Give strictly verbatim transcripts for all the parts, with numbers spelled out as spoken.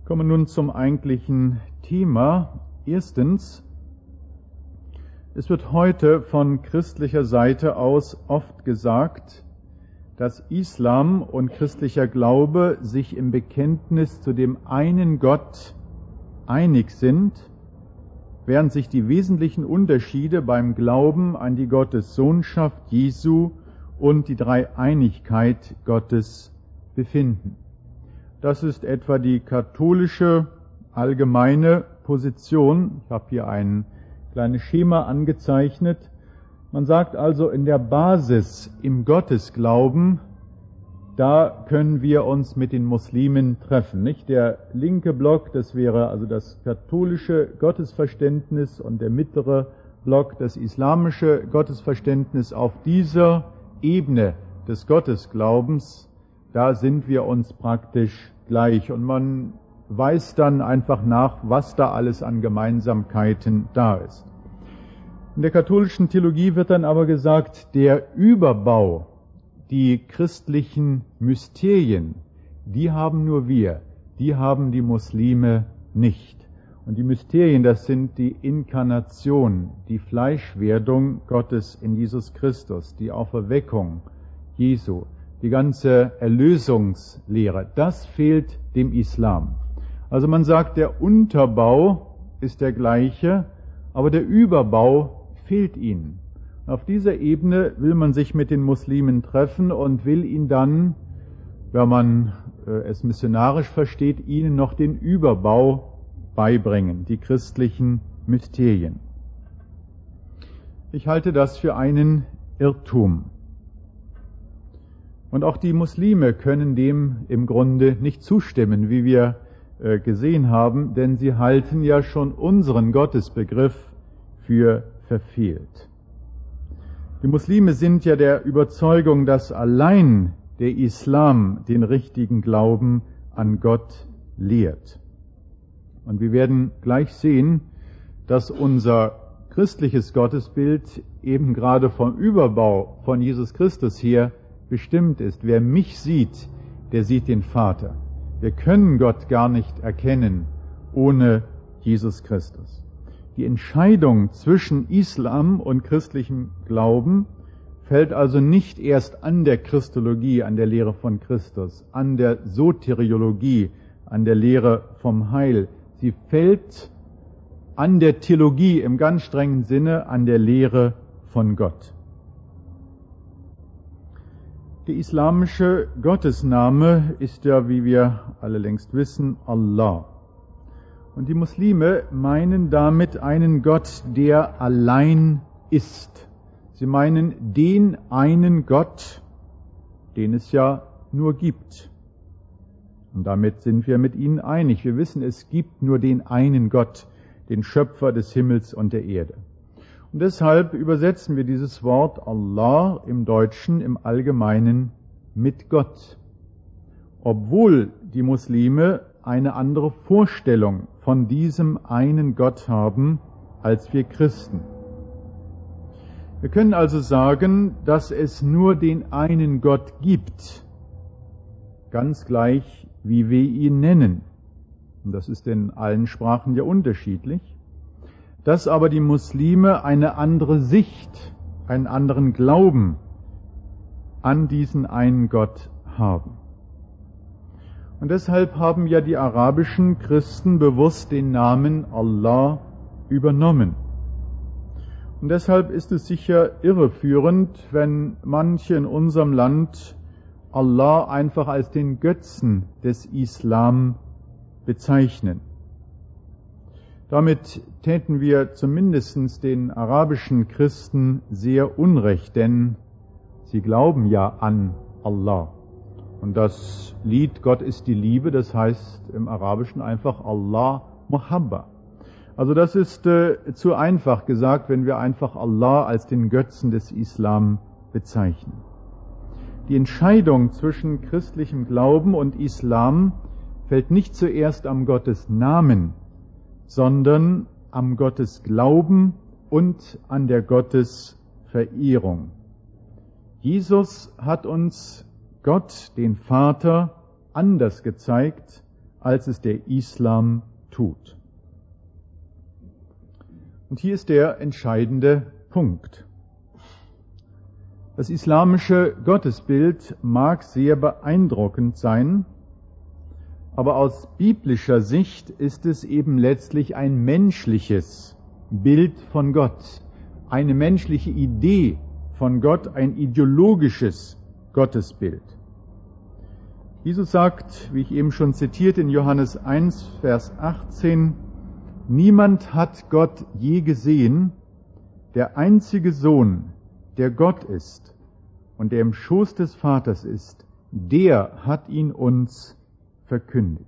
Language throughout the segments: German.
Kommen wir nun zum eigentlichen Thema. Erstens, es wird heute von christlicher Seite aus oft gesagt, dass Islam und christlicher Glaube sich im Bekenntnis zu dem einen Gott einig sind, während sich die wesentlichen Unterschiede beim Glauben an die Gottessohnschaft Jesu und die Dreieinigkeit Gottes befinden. Das ist etwa die katholische allgemeine Position. Ich habe hier ein kleines Schema angezeichnet. Man sagt also, in der Basis im Gottesglauben, da können wir uns mit den Muslimen treffen. Nicht der linke Block, das wäre also das katholische Gottesverständnis, und der mittlere Block, das islamische Gottesverständnis. Auf dieser Ebene des Gottesglaubens, da sind wir uns praktisch gleich. Und man weiß dann einfach nach, was da alles an Gemeinsamkeiten da ist. In der katholischen Theologie wird dann aber gesagt, der Überbau, die christlichen Mysterien, die haben nur wir, die haben die Muslime nicht. Und die Mysterien, das sind die Inkarnation, die Fleischwerdung Gottes in Jesus Christus, die Auferweckung Jesu, die ganze Erlösungslehre, das fehlt dem Islam. Also man sagt, der Unterbau ist der gleiche, aber der Überbau fehlt ihnen. Auf dieser Ebene will man sich mit den Muslimen treffen und will ihnen dann, wenn man äh, es missionarisch versteht, ihnen noch den Überbau beibringen, die christlichen Mysterien. Ich halte das für einen Irrtum. Und auch die Muslime können dem im Grunde nicht zustimmen, wie wir äh, gesehen haben, denn sie halten ja schon unseren Gottesbegriff für verfehlt. Die Muslime sind ja der Überzeugung, dass allein der Islam den richtigen Glauben an Gott lehrt. Und wir werden gleich sehen, dass unser christliches Gottesbild eben gerade vom Überbau von Jesus Christus her bestimmt ist. Wer mich sieht, der sieht den Vater. Wir können Gott gar nicht erkennen ohne Jesus Christus. Die Entscheidung zwischen Islam und christlichem Glauben fällt also nicht erst an der Christologie, an der Lehre von Christus, an der Soteriologie, an der Lehre vom Heil. Sie fällt an der Theologie im ganz strengen Sinne, an der Lehre von Gott. Der islamische Gottesname ist ja, wie wir alle längst wissen, Allah. Und die Muslime meinen damit einen Gott, der allein ist. Sie meinen den einen Gott, den es ja nur gibt. Und damit sind wir mit ihnen einig. Wir wissen, es gibt nur den einen Gott, den Schöpfer des Himmels und der Erde. Und deshalb übersetzen wir dieses Wort Allah im Deutschen im Allgemeinen mit Gott. Obwohl die Muslime eine andere Vorstellung von diesem einen Gott haben als wir Christen. Wir können also sagen, dass es nur den einen Gott gibt, ganz gleich wie wir ihn nennen. Und das ist in allen Sprachen ja unterschiedlich. Dass aber die Muslime eine andere Sicht, einen anderen Glauben an diesen einen Gott haben. Und deshalb haben ja die arabischen Christen bewusst den Namen Allah übernommen. Und deshalb ist es sicher irreführend, wenn manche in unserem Land Allah einfach als den Götzen des Islam bezeichnen. Damit täten wir zumindest den arabischen Christen sehr unrecht, denn sie glauben ja an Allah. Und das Lied Gott ist die Liebe, das heißt im Arabischen einfach Allah Muhabba. Also das ist äh, zu einfach gesagt, wenn wir einfach Allah als den Götzen des Islam bezeichnen. Die Entscheidung zwischen christlichem Glauben und Islam fällt nicht zuerst am Gottesnamen, sondern am Gottesglauben und an der Gottesverehrung. Jesus hat uns Gott, den Vater, anders gezeigt als es der Islam tut. Und hier ist der entscheidende Punkt. Das islamische Gottesbild mag sehr beeindruckend sein, aber aus biblischer Sicht ist es eben letztlich ein menschliches Bild von Gott, eine menschliche Idee von Gott, ein ideologisches Gottesbild. Jesus sagt, wie ich eben schon zitiert in Johannes eins, Vers achtzehn, niemand hat Gott je gesehen, der einzige Sohn, der Gott ist und der im Schoß des Vaters ist, der hat ihn uns verkündigt.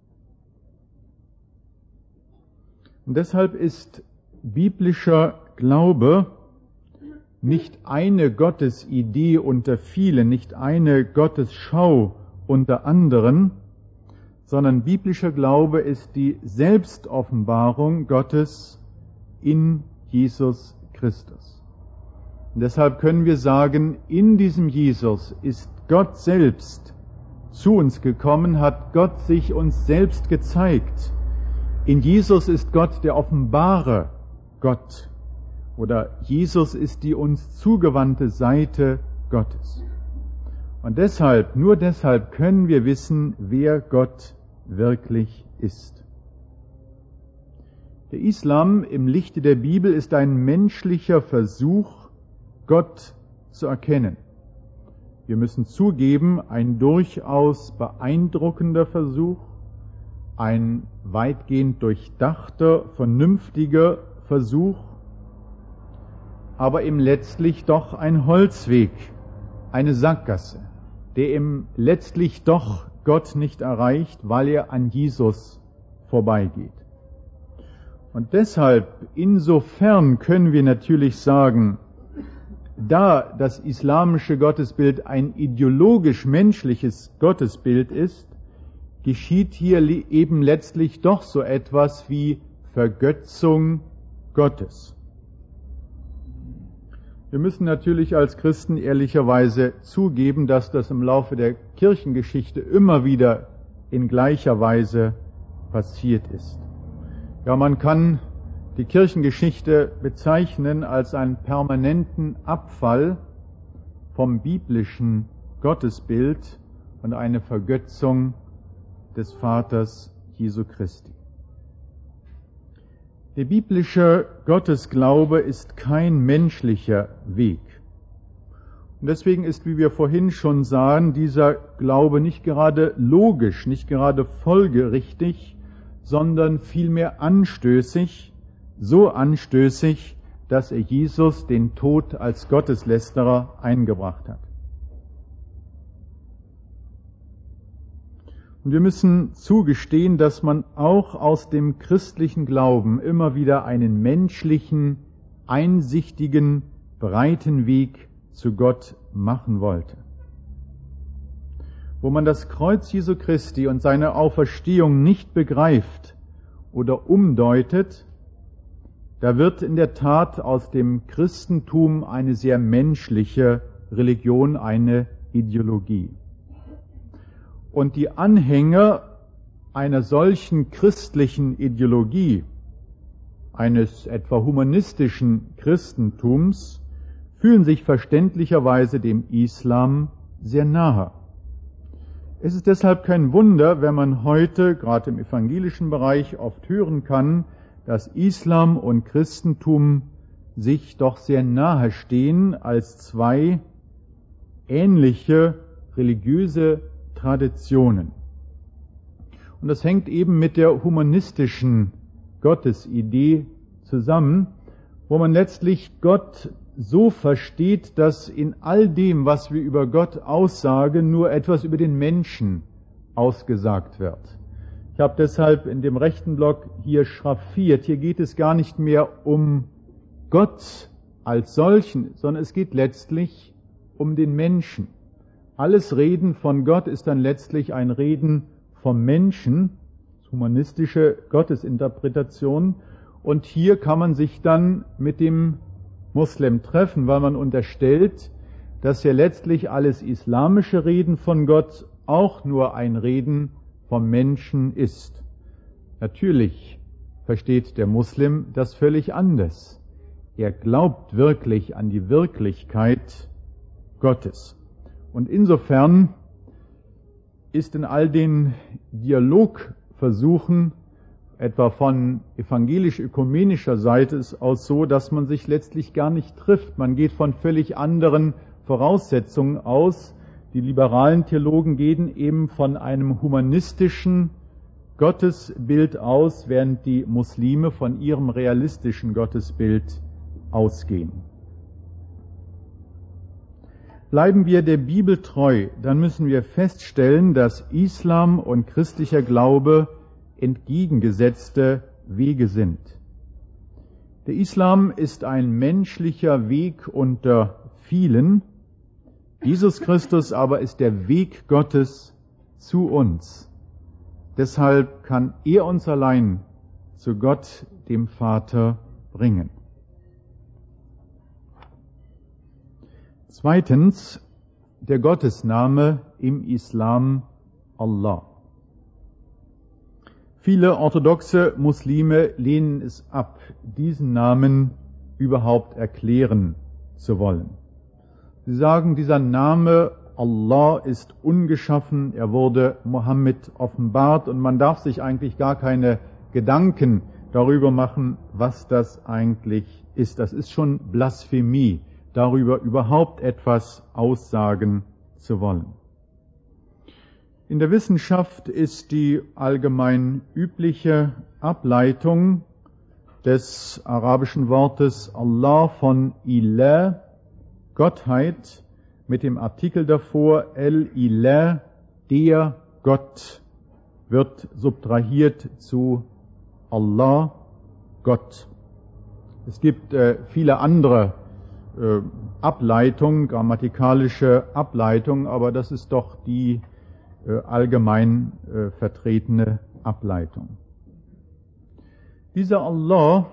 Und deshalb ist biblischer Glaube nicht eine Gottesidee unter vielen, nicht eine Gottesschau unter anderen, sondern biblischer Glaube ist die Selbstoffenbarung Gottes in Jesus Christus. Und deshalb können wir sagen, in diesem Jesus ist Gott selbst zu uns gekommen, hat Gott sich uns selbst gezeigt. In Jesus ist Gott der offenbare Gott. Oder Jesus ist die uns zugewandte Seite Gottes. Und deshalb, nur deshalb können wir wissen, wer Gott wirklich ist. Der Islam im Lichte der Bibel ist ein menschlicher Versuch, Gott zu erkennen. Wir müssen zugeben, ein durchaus beeindruckender Versuch, ein weitgehend durchdachter, vernünftiger Versuch, aber eben letztlich doch ein Holzweg, eine Sackgasse, der eben letztlich doch Gott nicht erreicht, weil er an Jesus vorbeigeht. Und deshalb, insofern können wir natürlich sagen, da das islamische Gottesbild ein ideologisch-menschliches Gottesbild ist, geschieht hier eben letztlich doch so etwas wie Vergötzung Gottes. Wir müssen natürlich als Christen ehrlicherweise zugeben, dass das im Laufe der Kirchengeschichte immer wieder in gleicher Weise passiert ist. Ja, man kann die Kirchengeschichte bezeichnen als einen permanenten Abfall vom biblischen Gottesbild und eine Vergötzung des Vaters Jesu Christi. Der biblische Gottesglaube ist kein menschlicher Weg. Und deswegen ist, wie wir vorhin schon sahen, dieser Glaube nicht gerade logisch, nicht gerade folgerichtig, sondern vielmehr anstößig, so anstößig, dass er Jesus den Tod als Gotteslästerer eingebracht hat. Und wir müssen zugestehen, dass man auch aus dem christlichen Glauben immer wieder einen menschlichen, einsichtigen, breiten Weg zu Gott machen wollte. Wo man das Kreuz Jesu Christi und seine Auferstehung nicht begreift oder umdeutet, da wird in der Tat aus dem Christentum eine sehr menschliche Religion, eine Ideologie. Und die Anhänger einer solchen christlichen Ideologie, eines etwa humanistischen Christentums, fühlen sich verständlicherweise dem Islam sehr nahe. Es ist deshalb kein Wunder, wenn man heute, gerade im evangelischen Bereich, oft hören kann, dass Islam und Christentum sich doch sehr nahe stehen als zwei ähnliche religiöse Traditionen. Und das hängt eben mit der humanistischen Gottesidee zusammen, wo man letztlich Gott so versteht, dass in all dem, was wir über Gott aussagen, nur etwas über den Menschen ausgesagt wird. Ich habe deshalb in dem rechten Block hier schraffiert, hier geht es gar nicht mehr um Gott als solchen, sondern es geht letztlich um den Menschen. Alles Reden von Gott ist dann letztlich ein Reden vom Menschen, humanistische Gottesinterpretation. Und hier kann man sich dann mit dem Muslim treffen, weil man unterstellt, dass ja letztlich alles islamische Reden von Gott auch nur ein Reden vom Menschen ist. Natürlich versteht der Muslim das völlig anders. Er glaubt wirklich an die Wirklichkeit Gottes. Und insofern ist in all den Dialogversuchen, etwa von evangelisch-ökumenischer Seite aus so, dass man sich letztlich gar nicht trifft. Man geht von völlig anderen Voraussetzungen aus. Die liberalen Theologen gehen eben von einem humanistischen Gottesbild aus, während die Muslime von ihrem realistischen Gottesbild ausgehen. Bleiben wir der Bibel treu, dann müssen wir feststellen, dass Islam und christlicher Glaube entgegengesetzte Wege sind. Der Islam ist ein menschlicher Weg unter vielen. Jesus Christus aber ist der Weg Gottes zu uns. Deshalb kann er uns allein zu Gott, dem Vater, bringen. Zweitens, der Gottesname im Islam Allah. Viele orthodoxe Muslime lehnen es ab, diesen Namen überhaupt erklären zu wollen. Sie sagen, dieser Name Allah ist ungeschaffen, er wurde Mohammed offenbart und man darf sich eigentlich gar keine Gedanken darüber machen, was das eigentlich ist. Das ist schon Blasphemie, darüber überhaupt etwas aussagen zu wollen. In der Wissenschaft ist die allgemein übliche Ableitung des arabischen Wortes Allah von Ilah, Gottheit, mit dem Artikel davor El-Ilah, der Gott, wird subtrahiert zu Allah, Gott. Es gibt äh, viele andere äh, Ableitungen, grammatikalische Ableitungen, aber das ist doch die äh, allgemein äh, vertretene Ableitung. Dieser Allah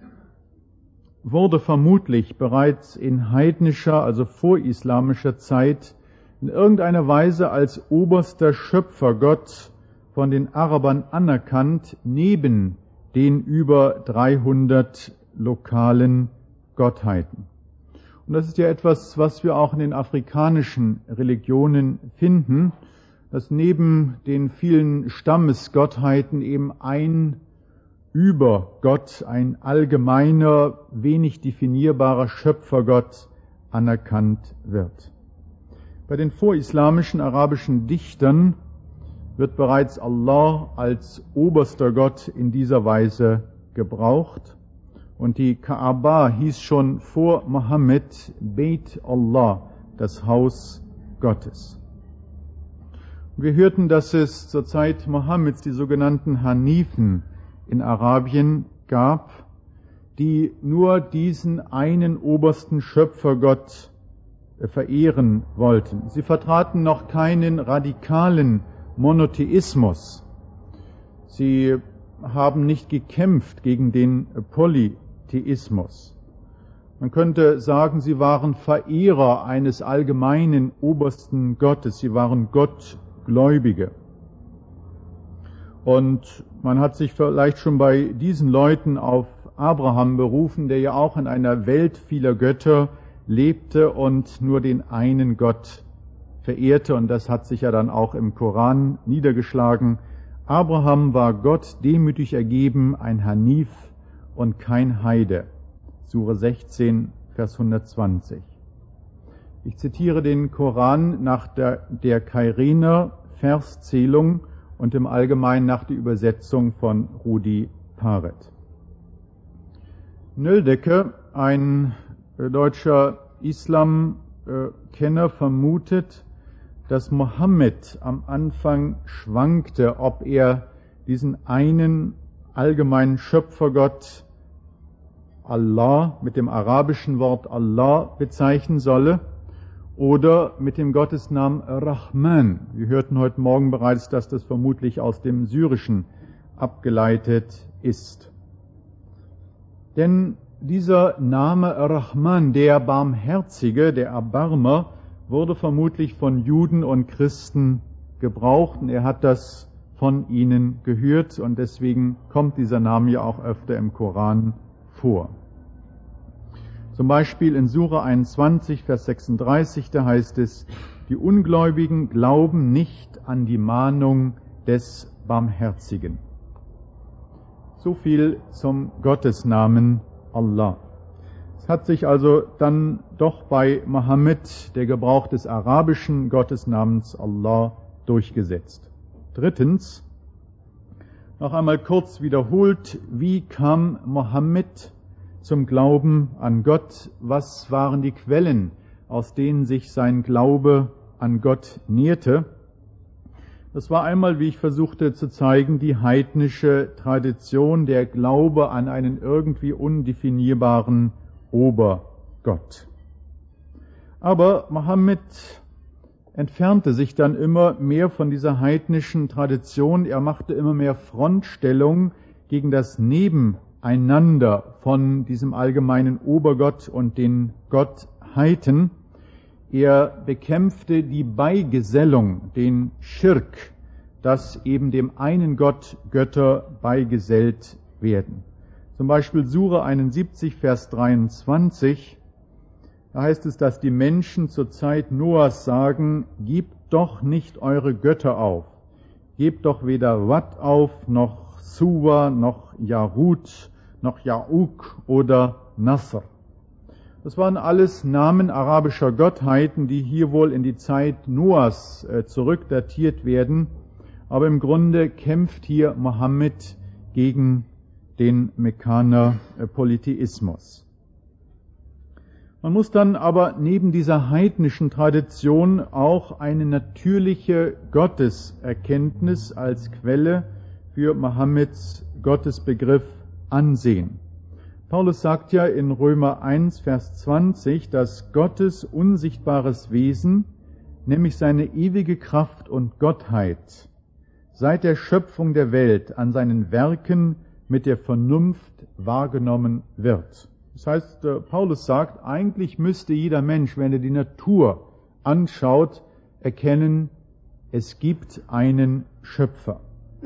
wurde vermutlich bereits in heidnischer, also vorislamischer Zeit in irgendeiner Weise als oberster Schöpfergott von den Arabern anerkannt, neben den über dreihundert lokalen Gottheiten. Und das ist ja etwas, was wir auch in den afrikanischen Religionen finden, dass neben den vielen Stammesgottheiten eben ein Übergott, ein allgemeiner, wenig definierbarer Schöpfergott anerkannt wird. Bei den vorislamischen arabischen Dichtern wird bereits Allah als oberster Gott in dieser Weise gebraucht. Und die Kaaba hieß schon vor Mohammed Beit Allah, das Haus Gottes. Und wir hörten, dass es zur Zeit Mohammeds die sogenannten Hanifen in Arabien gab, die nur diesen einen obersten Schöpfergott verehren wollten. Sie vertraten noch keinen radikalen Monotheismus. Sie haben nicht gekämpft gegen den Polytheismus. Man könnte sagen, sie waren Verehrer eines allgemeinen obersten Gottes. Sie waren Gottgläubige. Und man hat sich vielleicht schon bei diesen Leuten auf Abraham berufen, der ja auch in einer Welt vieler Götter lebte und nur den einen Gott verehrte. Und das hat sich ja dann auch im Koran niedergeschlagen. Abraham war Gott demütig ergeben, ein Hanif und kein Heide. Sure sechzehn, Vers hundertzwanzig. Ich zitiere den Koran nach der, der Kairener Verszählung und im Allgemeinen nach der Übersetzung von Rudi Paret. Nöldecke, ein deutscher Islamkenner, vermutet, dass Mohammed am Anfang schwankte, ob er diesen einen allgemeinen Schöpfergott Allah mit dem arabischen Wort Allah bezeichnen solle oder mit dem Gottesnamen Rahman. Wir hörten heute Morgen bereits, dass das vermutlich aus dem Syrischen abgeleitet ist. Denn dieser Name Rahman, der Barmherzige, der Erbarmer, wurde vermutlich von Juden und Christen gebraucht. Und er hat das von ihnen gehört, und deswegen kommt dieser Name ja auch öfter im Koran vor. Zum Beispiel in Sura einundzwanzig, Vers sechsunddreißig, da heißt es, die Ungläubigen glauben nicht an die Mahnung des Barmherzigen. So viel zum Gottesnamen Allah. Es hat sich also dann doch bei Mohammed der Gebrauch des arabischen Gottesnamens Allah durchgesetzt. Drittens, noch einmal kurz wiederholt, wie kam Mohammed zum Glauben an Gott? Was waren die Quellen, aus denen sich sein Glaube an Gott nährte? Das war einmal, wie ich versuchte zu zeigen, die heidnische Tradition, der Glaube an einen irgendwie undefinierbaren Obergott. Aber Mohammed entfernte sich dann immer mehr von dieser heidnischen Tradition. Er machte immer mehr Frontstellung gegen das Nebeneinander von diesem allgemeinen Obergott und den Gottheiten. Er bekämpfte die Beigesellung, den Schirk, dass eben dem einen Gott Götter beigesellt werden. Zum Beispiel Sura einundsiebzig, Vers dreiundzwanzig, da heißt es, dass die Menschen zur Zeit Noahs sagen, gebt doch nicht eure Götter auf, gebt doch weder Wat auf, noch Suwa, noch Jarut, noch Ja'uk oder Nasr. Das waren alles Namen arabischer Gottheiten, die hier wohl in die Zeit Noahs äh, zurückdatiert werden. Aber im Grunde kämpft hier Mohammed gegen den Mekkaner äh, Polytheismus. Man muss dann aber neben dieser heidnischen Tradition auch eine natürliche Gotteserkenntnis als Quelle für Mohammeds Gottesbegriff ansehen. Paulus sagt ja in Römer eins, Vers zwanzig, dass Gottes unsichtbares Wesen, nämlich seine ewige Kraft und Gottheit, seit der Schöpfung der Welt an seinen Werken mit der Vernunft wahrgenommen wird. Das heißt, Paulus sagt, eigentlich müsste jeder Mensch, wenn er die Natur anschaut, erkennen, es gibt einen Schöpfer.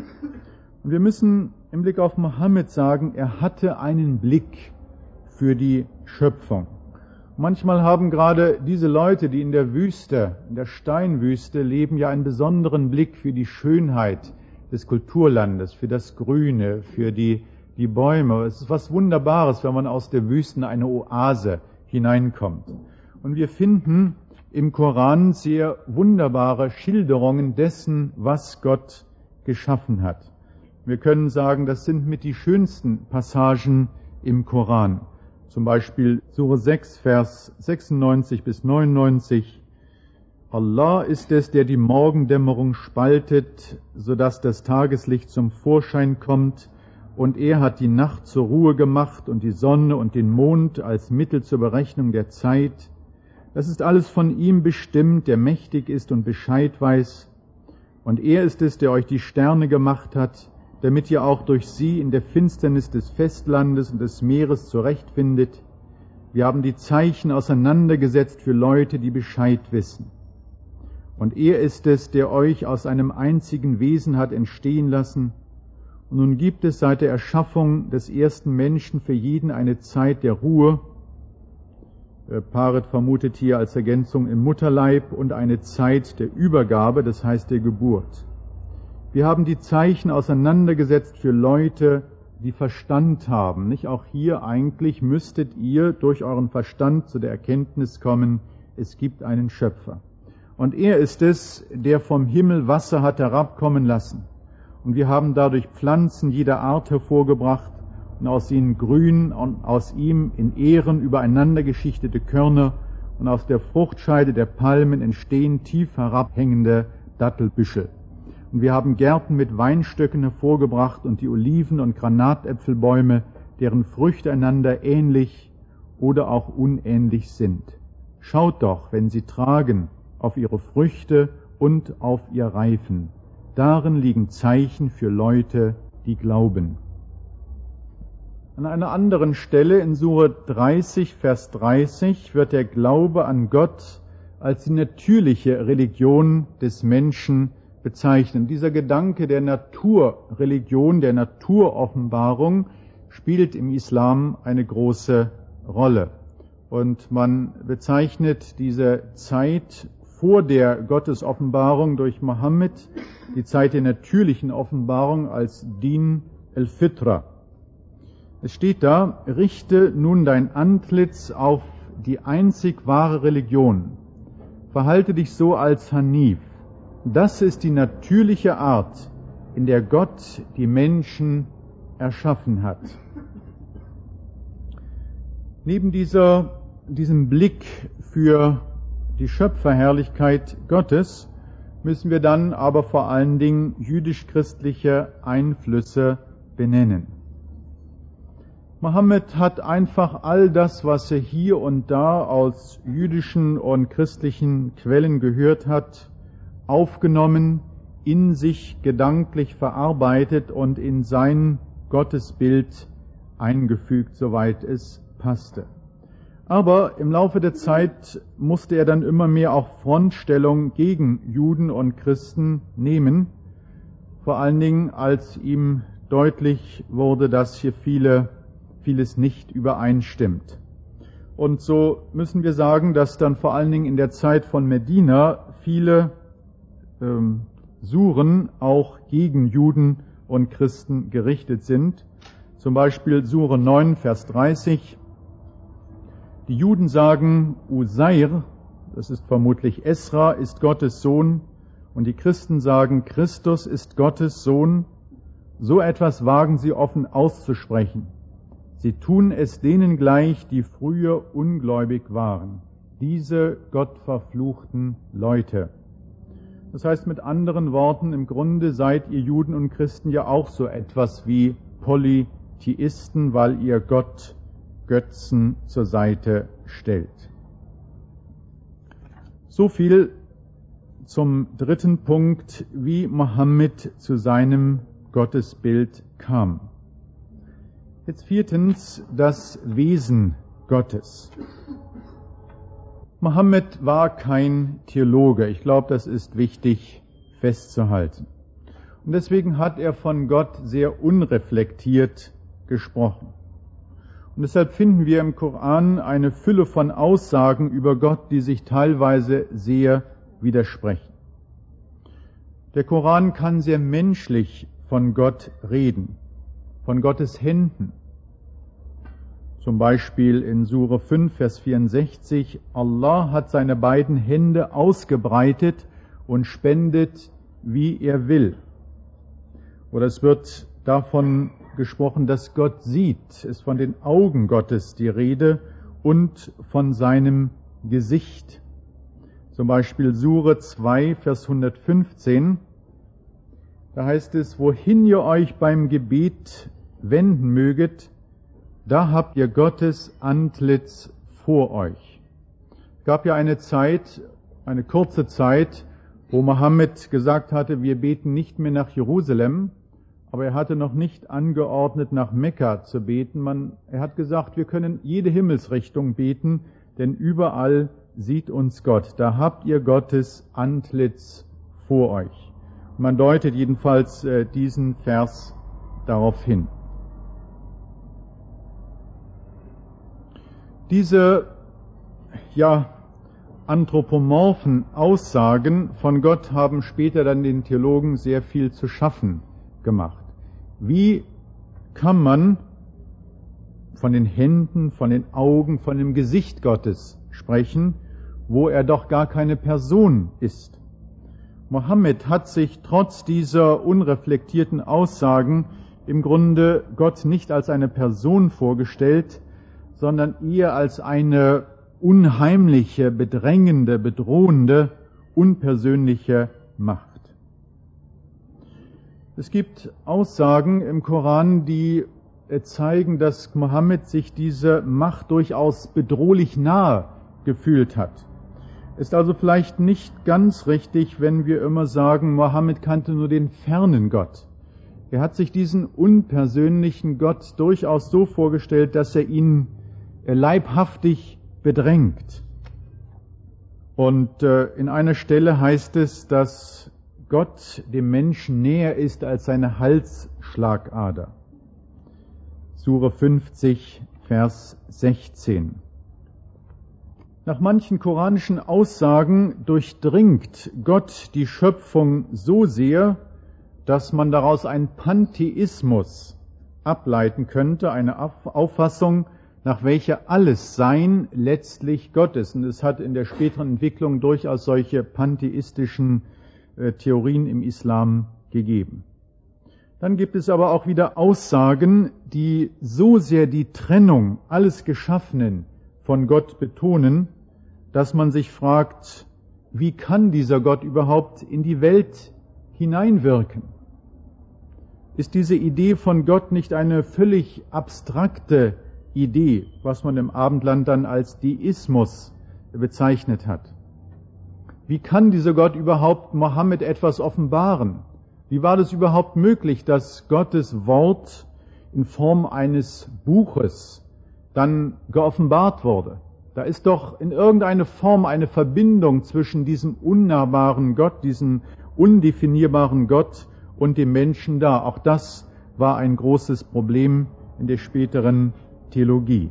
Und wir müssen im Blick auf Mohammed sagen, er hatte einen Blick für die Schöpfung. Manchmal haben gerade diese Leute, die in der Wüste, in der Steinwüste leben, ja einen besonderen Blick für die Schönheit des Kulturlandes, für das Grüne, für die, die Bäume. Es ist was Wunderbares, wenn man aus der Wüste in eine Oase hineinkommt. Und wir finden im Koran sehr wunderbare Schilderungen dessen, was Gott geschaffen hat. Wir können sagen, das sind mit die schönsten Passagen im Koran. Zum Beispiel Sure sechs, Vers sechsundneunzig bis neunundneunzig. Allah ist es, der die Morgendämmerung spaltet, sodass das Tageslicht zum Vorschein kommt, und er hat die Nacht zur Ruhe gemacht und die Sonne und den Mond als Mittel zur Berechnung der Zeit. Das ist alles von ihm bestimmt, der mächtig ist und Bescheid weiß. Und er ist es, der euch die Sterne gemacht hat, damit ihr auch durch sie in der Finsternis des Festlandes und des Meeres zurechtfindet. Wir haben die Zeichen auseinandergesetzt für Leute, die Bescheid wissen. Und er ist es, der euch aus einem einzigen Wesen hat entstehen lassen. Und nun gibt es seit der Erschaffung des ersten Menschen für jeden eine Zeit der Ruhe. Paret vermutet hier als Ergänzung im Mutterleib und eine Zeit der Übergabe, das heißt der Geburt. Wir haben die Zeichen auseinandergesetzt für Leute, die Verstand haben. Nicht auch hier eigentlich müsstet ihr durch euren Verstand zu der Erkenntnis kommen, es gibt einen Schöpfer. Und er ist es, der vom Himmel Wasser hat herabkommen lassen. Und wir haben dadurch Pflanzen jeder Art hervorgebracht und aus ihnen grün und aus ihm in Ähren übereinander geschichtete Körner, und aus der Fruchtscheide der Palmen entstehen tief herabhängende Dattelbüschel. Und wir haben Gärten mit Weinstöcken hervorgebracht und die Oliven- und Granatäpfelbäume, deren Früchte einander ähnlich oder auch unähnlich sind. Schaut doch, wenn sie tragen, auf ihre Früchte und auf ihr Reifen. Darin liegen Zeichen für Leute, die glauben. An einer anderen Stelle in Sure dreißig, Vers dreißig wird der Glaube an Gott als die natürliche Religion des Menschen bezeichnen. Dieser Gedanke der Naturreligion, der Naturoffenbarung spielt im Islam eine große Rolle. Und man bezeichnet diese Zeit vor der Gottesoffenbarung durch Mohammed, die Zeit der natürlichen Offenbarung, als Din el-Fitra. Es steht da: Richte nun dein Antlitz auf die einzig wahre Religion. Verhalte dich so als Hanif. Das ist die natürliche Art, in der Gott die Menschen erschaffen hat. Neben dieser, diesem Blick für die Schöpferherrlichkeit Gottes müssen wir dann aber vor allen Dingen jüdisch-christliche Einflüsse benennen. Mohammed hat einfach all das, was er hier und da aus jüdischen und christlichen Quellen gehört hat, aufgenommen, in sich gedanklich verarbeitet und in sein Gottesbild eingefügt, soweit es passte. Aber im Laufe der Zeit musste er dann immer mehr auch Frontstellung gegen Juden und Christen nehmen, vor allen Dingen als ihm deutlich wurde, dass hier viele, vieles nicht übereinstimmt. Und so müssen wir sagen, dass dann vor allen Dingen in der Zeit von Medina viele ähm, Suren auch gegen Juden und Christen gerichtet sind. Zum Beispiel Sure neun, Vers dreißig. Die Juden sagen, Usair, das ist vermutlich Esra, ist Gottes Sohn, und die Christen sagen, Christus ist Gottes Sohn. So etwas wagen sie offen auszusprechen. Sie tun es denen gleich, die früher ungläubig waren. Diese gottverfluchten Leute. Das heißt mit anderen Worten, im Grunde seid ihr Juden und Christen ja auch so etwas wie Polytheisten, weil ihr Gott Götzen zur Seite stellt. So viel zum dritten Punkt, wie Mohammed zu seinem Gottesbild kam. Jetzt viertens, das Wesen Gottes. Mohammed war kein Theologe. Ich glaube, das ist wichtig festzuhalten. Und deswegen hat er von Gott sehr unreflektiert gesprochen. Und deshalb finden wir im Koran eine Fülle von Aussagen über Gott, die sich teilweise sehr widersprechen. Der Koran kann sehr menschlich von Gott reden, von Gottes Händen. Zum Beispiel in Sure fünf, Vers vierundsechzig, Allah hat seine beiden Hände ausgebreitet und spendet, wie er will. Oder es wird davon gesprochen, dass Gott sieht, es ist von den Augen Gottes die Rede und von seinem Gesicht. Zum Beispiel Sure zwei, Vers hundertfünfzehn, da heißt es, wohin ihr euch beim Gebet wenden möget, da habt ihr Gottes Antlitz vor euch. Es gab ja eine Zeit, eine kurze Zeit, wo Mohammed gesagt hatte, wir beten nicht mehr nach Jerusalem, aber er hatte noch nicht angeordnet, nach Mekka zu beten. Man, er hat gesagt, wir können jede Himmelsrichtung beten, denn überall sieht uns Gott. Da habt ihr Gottes Antlitz vor euch. Man deutet jedenfalls äh, diesen Vers darauf hin. Diese, ja, anthropomorphen Aussagen von Gott haben später dann den Theologen sehr viel zu schaffen gemacht. Wie kann man von den Händen, von den Augen, von dem Gesicht Gottes sprechen, wo er doch gar keine Person ist? Mohammed hat sich trotz dieser unreflektierten Aussagen im Grunde Gott nicht als eine Person vorgestellt, sondern eher als eine unheimliche, bedrängende, bedrohende, unpersönliche Macht. Es gibt Aussagen im Koran, die zeigen, dass Mohammed sich diese Macht durchaus bedrohlich nahe gefühlt hat. Ist also vielleicht nicht ganz richtig, wenn wir immer sagen, Mohammed kannte nur den fernen Gott. Er hat sich diesen unpersönlichen Gott durchaus so vorgestellt, dass er ihn leibhaftig bedrängt. Und äh, in einer Stelle heißt es, dass Gott dem Menschen näher ist als seine Halsschlagader. Sure fünfzig, Vers sechzehn. Nach manchen koranischen Aussagen durchdringt Gott die Schöpfung so sehr, dass man daraus einen Pantheismus ableiten könnte, eine Auffassung, nach welcher alles Sein letztlich Gott ist. Und es hat in der späteren Entwicklung durchaus solche pantheistischen äh, Theorien im Islam gegeben. Dann gibt es aber auch wieder Aussagen, die so sehr die Trennung alles Geschaffenen von Gott betonen, dass man sich fragt, wie kann dieser Gott überhaupt in die Welt hineinwirken? Ist diese Idee von Gott nicht eine völlig abstrakte Idee, was man im Abendland dann als Deismus bezeichnet hat? Wie kann dieser Gott überhaupt Mohammed etwas offenbaren? Wie war das überhaupt möglich, dass Gottes Wort in Form eines Buches dann geoffenbart wurde? Da ist doch in irgendeiner Form eine Verbindung zwischen diesem unnahbaren Gott, diesem undefinierbaren Gott und dem Menschen da. Auch das war ein großes Problem in der späteren Theologie.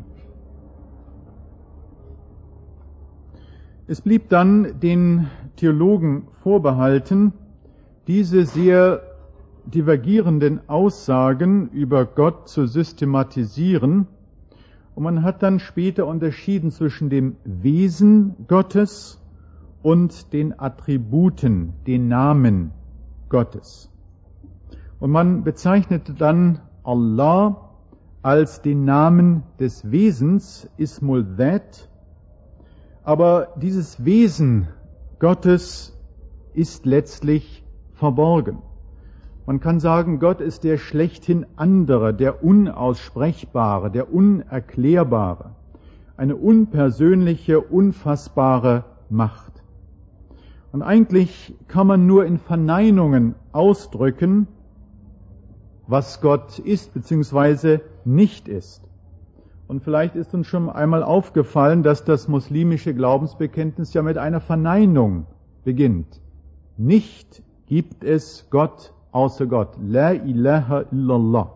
Es blieb dann den Theologen vorbehalten, diese sehr divergierenden Aussagen über Gott zu systematisieren. Und man hat dann später unterschieden zwischen dem Wesen Gottes und den Attributen, den Namen Gottes. Und man bezeichnete dann Allah als den Namen des Wesens, Ismul Dhat. Aber dieses Wesen Gottes ist letztlich verborgen. Man kann sagen, Gott ist der schlechthin andere, der Unaussprechbare, der Unerklärbare, eine unpersönliche, unfassbare Macht. Und eigentlich kann man nur in Verneinungen ausdrücken, was Gott ist bzw. nicht ist. Und vielleicht ist uns schon einmal aufgefallen, dass das muslimische Glaubensbekenntnis ja mit einer Verneinung beginnt. Nicht gibt es Gott außer Gott. La ilaha illallah.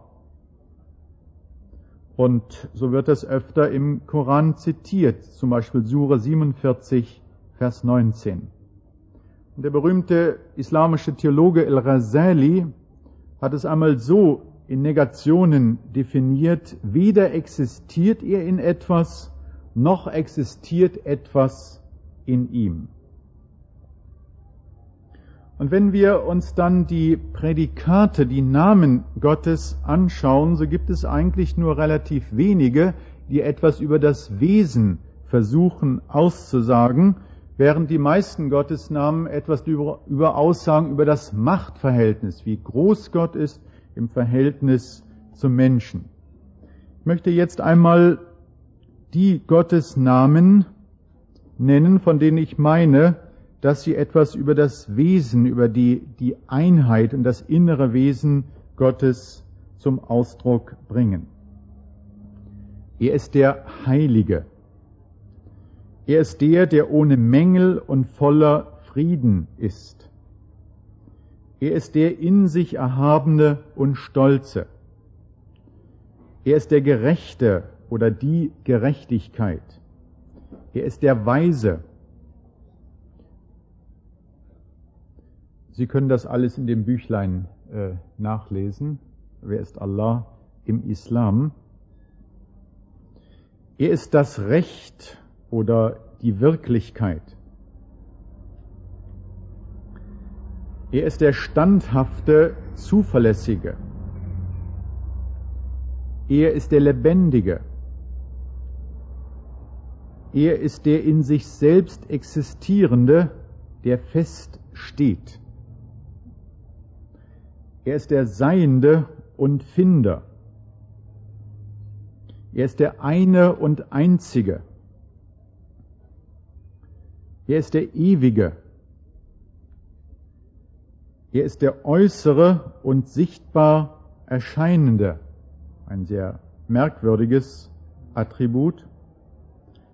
Und so wird es öfter im Koran zitiert, zum Beispiel Sure siebenundvierzig, Vers neunzehn. Und der berühmte islamische Theologe El-Ghazali hat es einmal so in Negationen definiert: Weder existiert er in etwas, noch existiert etwas in ihm. Und wenn wir uns dann die Prädikate, die Namen Gottes anschauen, so gibt es eigentlich nur relativ wenige, die etwas über das Wesen versuchen auszusagen, während die meisten Gottesnamen etwas über, über aussagen über das Machtverhältnis, wie groß Gott ist im Verhältnis zum Menschen. Ich möchte jetzt einmal die Gottesnamen nennen, von denen ich meine, dass sie etwas über das Wesen, über die, die Einheit und das innere Wesen Gottes zum Ausdruck bringen. Er ist der Heilige. Er ist der, der ohne Mängel und voller Frieden ist. Er ist der in sich Erhabene und Stolze. Er ist der Gerechte oder die Gerechtigkeit. Er ist der Weise. Sie können das alles in dem Büchlein äh, nachlesen. Wer ist Allah im Islam? Er ist das Recht oder die Wirklichkeit. Er ist der standhafte, zuverlässige. Er ist der Lebendige. Er ist der in sich selbst Existierende, der fest steht. Er ist der Seiende und Finder. Er ist der eine und Einzige. Er ist der Ewige. Er ist der äußere und sichtbar Erscheinende. Ein sehr merkwürdiges Attribut.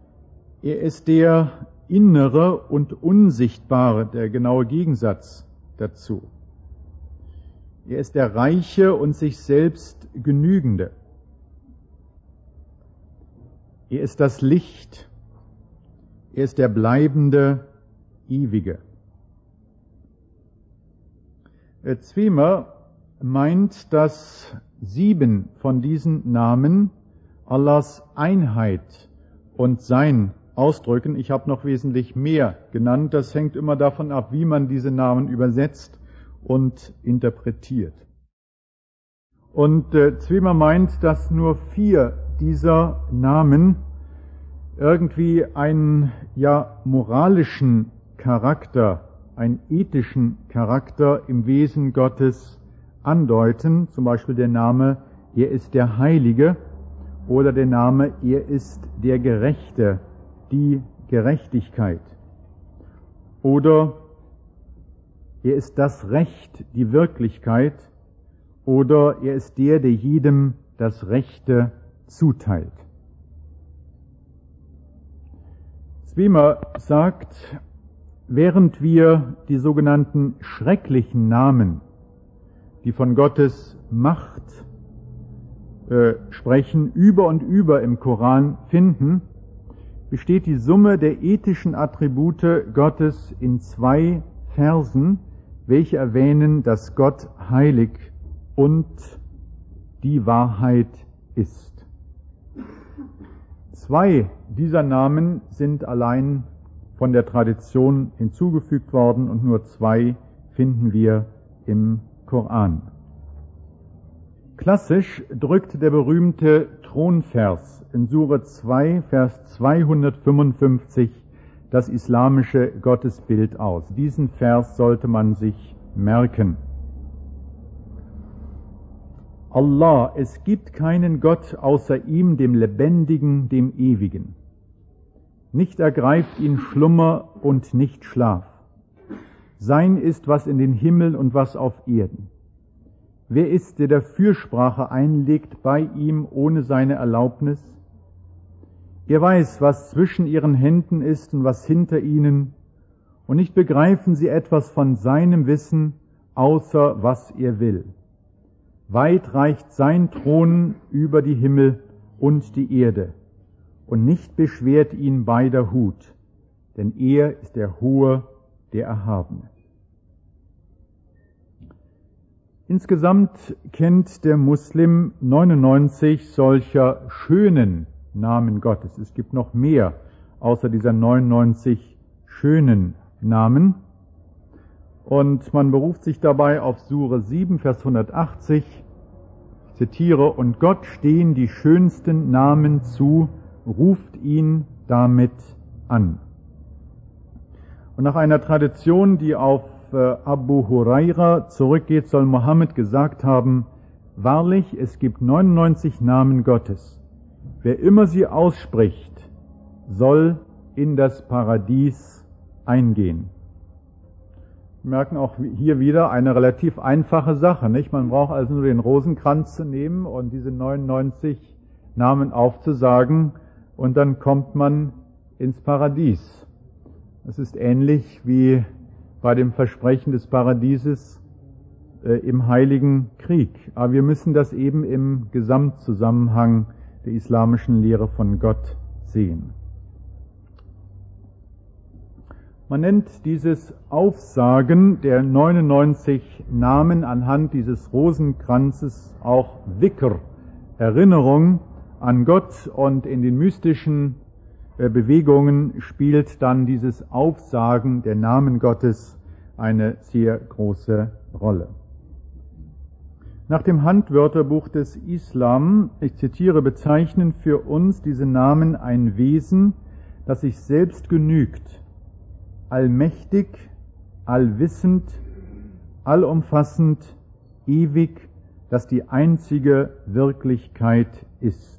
Er ist der innere und unsichtbare, der genaue Gegensatz dazu. Er ist der Reiche und sich selbst Genügende. Er ist das Licht. Er ist der bleibende, ewige. Zwiemer meint, dass sieben von diesen Namen Allahs Einheit und Sein ausdrücken. Ich habe noch wesentlich mehr genannt. Das hängt immer davon ab, wie man diese Namen übersetzt und interpretiert. Und äh, Zwiemer meint, dass nur vier dieser Namen irgendwie einen ja moralischen Charakter, einen ethischen Charakter im Wesen Gottes andeuten. Zum Beispiel der Name, er ist der Heilige, oder der Name, er ist der Gerechte, die Gerechtigkeit. Oder er ist das Recht, die Wirklichkeit. Oder er ist der, der jedem das Rechte zuteilt. Zwiemer sagt, während wir die sogenannten schrecklichen Namen, die von Gottes Macht äh, sprechen, über und über im Koran finden, besteht die Summe der ethischen Attribute Gottes in zwei Versen, welche erwähnen, dass Gott heilig und die Wahrheit ist. Zwei dieser Namen sind allein von der Tradition hinzugefügt worden und nur zwei finden wir im Koran. Klassisch drückt der berühmte Thronvers in Sure zwei, Vers zweihundertfünfundfünfzig das islamische Gottesbild aus. Diesen Vers sollte man sich merken. Allah, es gibt keinen Gott außer ihm, dem Lebendigen, dem Ewigen. Nicht ergreift ihn Schlummer und nicht Schlaf. Sein ist, was in den Himmel und was auf Erden. Wer ist, der der Fürsprache einlegt bei ihm ohne seine Erlaubnis? Er weiß, was zwischen ihren Händen ist und was hinter ihnen, und nicht begreifen sie etwas von seinem Wissen, außer was er will. Weit reicht sein Thron über die Himmel und die Erde, und nicht beschwert ihn beider Hut, denn er ist der Hohe, der Erhabene. Insgesamt kennt der Muslim neunundneunzig solcher schönen Namen Gottes. Es gibt noch mehr außer dieser neunundneunzig schönen Namen. Und man beruft sich dabei auf Sure sieben, Vers hundertachtzig. Ich zitiere, und Gott stehen die schönsten Namen zu, ruft ihn damit an. Und nach einer Tradition, die auf Abu Huraira zurückgeht, soll Mohammed gesagt haben, wahrlich, es gibt neunundneunzig Namen Gottes. Wer immer sie ausspricht, soll in das Paradies eingehen. Wir merken auch hier wieder eine relativ einfache Sache, nicht? Man braucht also nur den Rosenkranz zu nehmen und diese neunundneunzig Namen aufzusagen und dann kommt man ins Paradies. Das ist ähnlich wie bei dem Versprechen des Paradieses äh, im Heiligen Krieg. Aber wir müssen das eben im Gesamtzusammenhang der islamischen Lehre von Gott sehen. Man nennt dieses Aufsagen der neunundneunzig Namen anhand dieses Rosenkranzes auch Dhikr, Erinnerung an Gott, und in den mystischen Bewegungen spielt dann dieses Aufsagen der Namen Gottes eine sehr große Rolle. Nach dem Handwörterbuch des Islam, ich zitiere, bezeichnen für uns diese Namen ein Wesen, das sich selbst genügt, allmächtig, allwissend, allumfassend, ewig, das die einzige Wirklichkeit ist.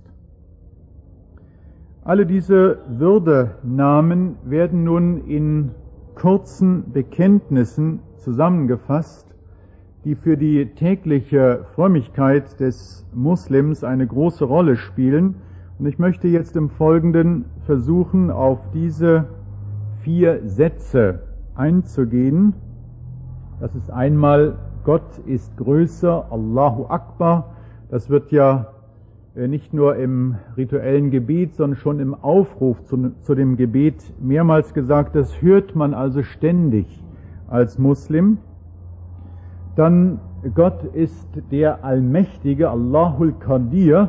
Alle diese Würdenamen werden nun in kurzen Bekenntnissen zusammengefasst, die für die tägliche Frömmigkeit des Muslims eine große Rolle spielen. Und ich möchte jetzt im Folgenden versuchen, auf diese vier Sätze einzugehen. Das ist einmal, Gott ist größer, Allahu Akbar. Das wird ja nicht nur im rituellen Gebet, sondern schon im Aufruf zu, zu dem Gebet mehrmals gesagt. Das hört man also ständig als Muslim. Dann, Gott ist der Allmächtige, Allahul Qadir.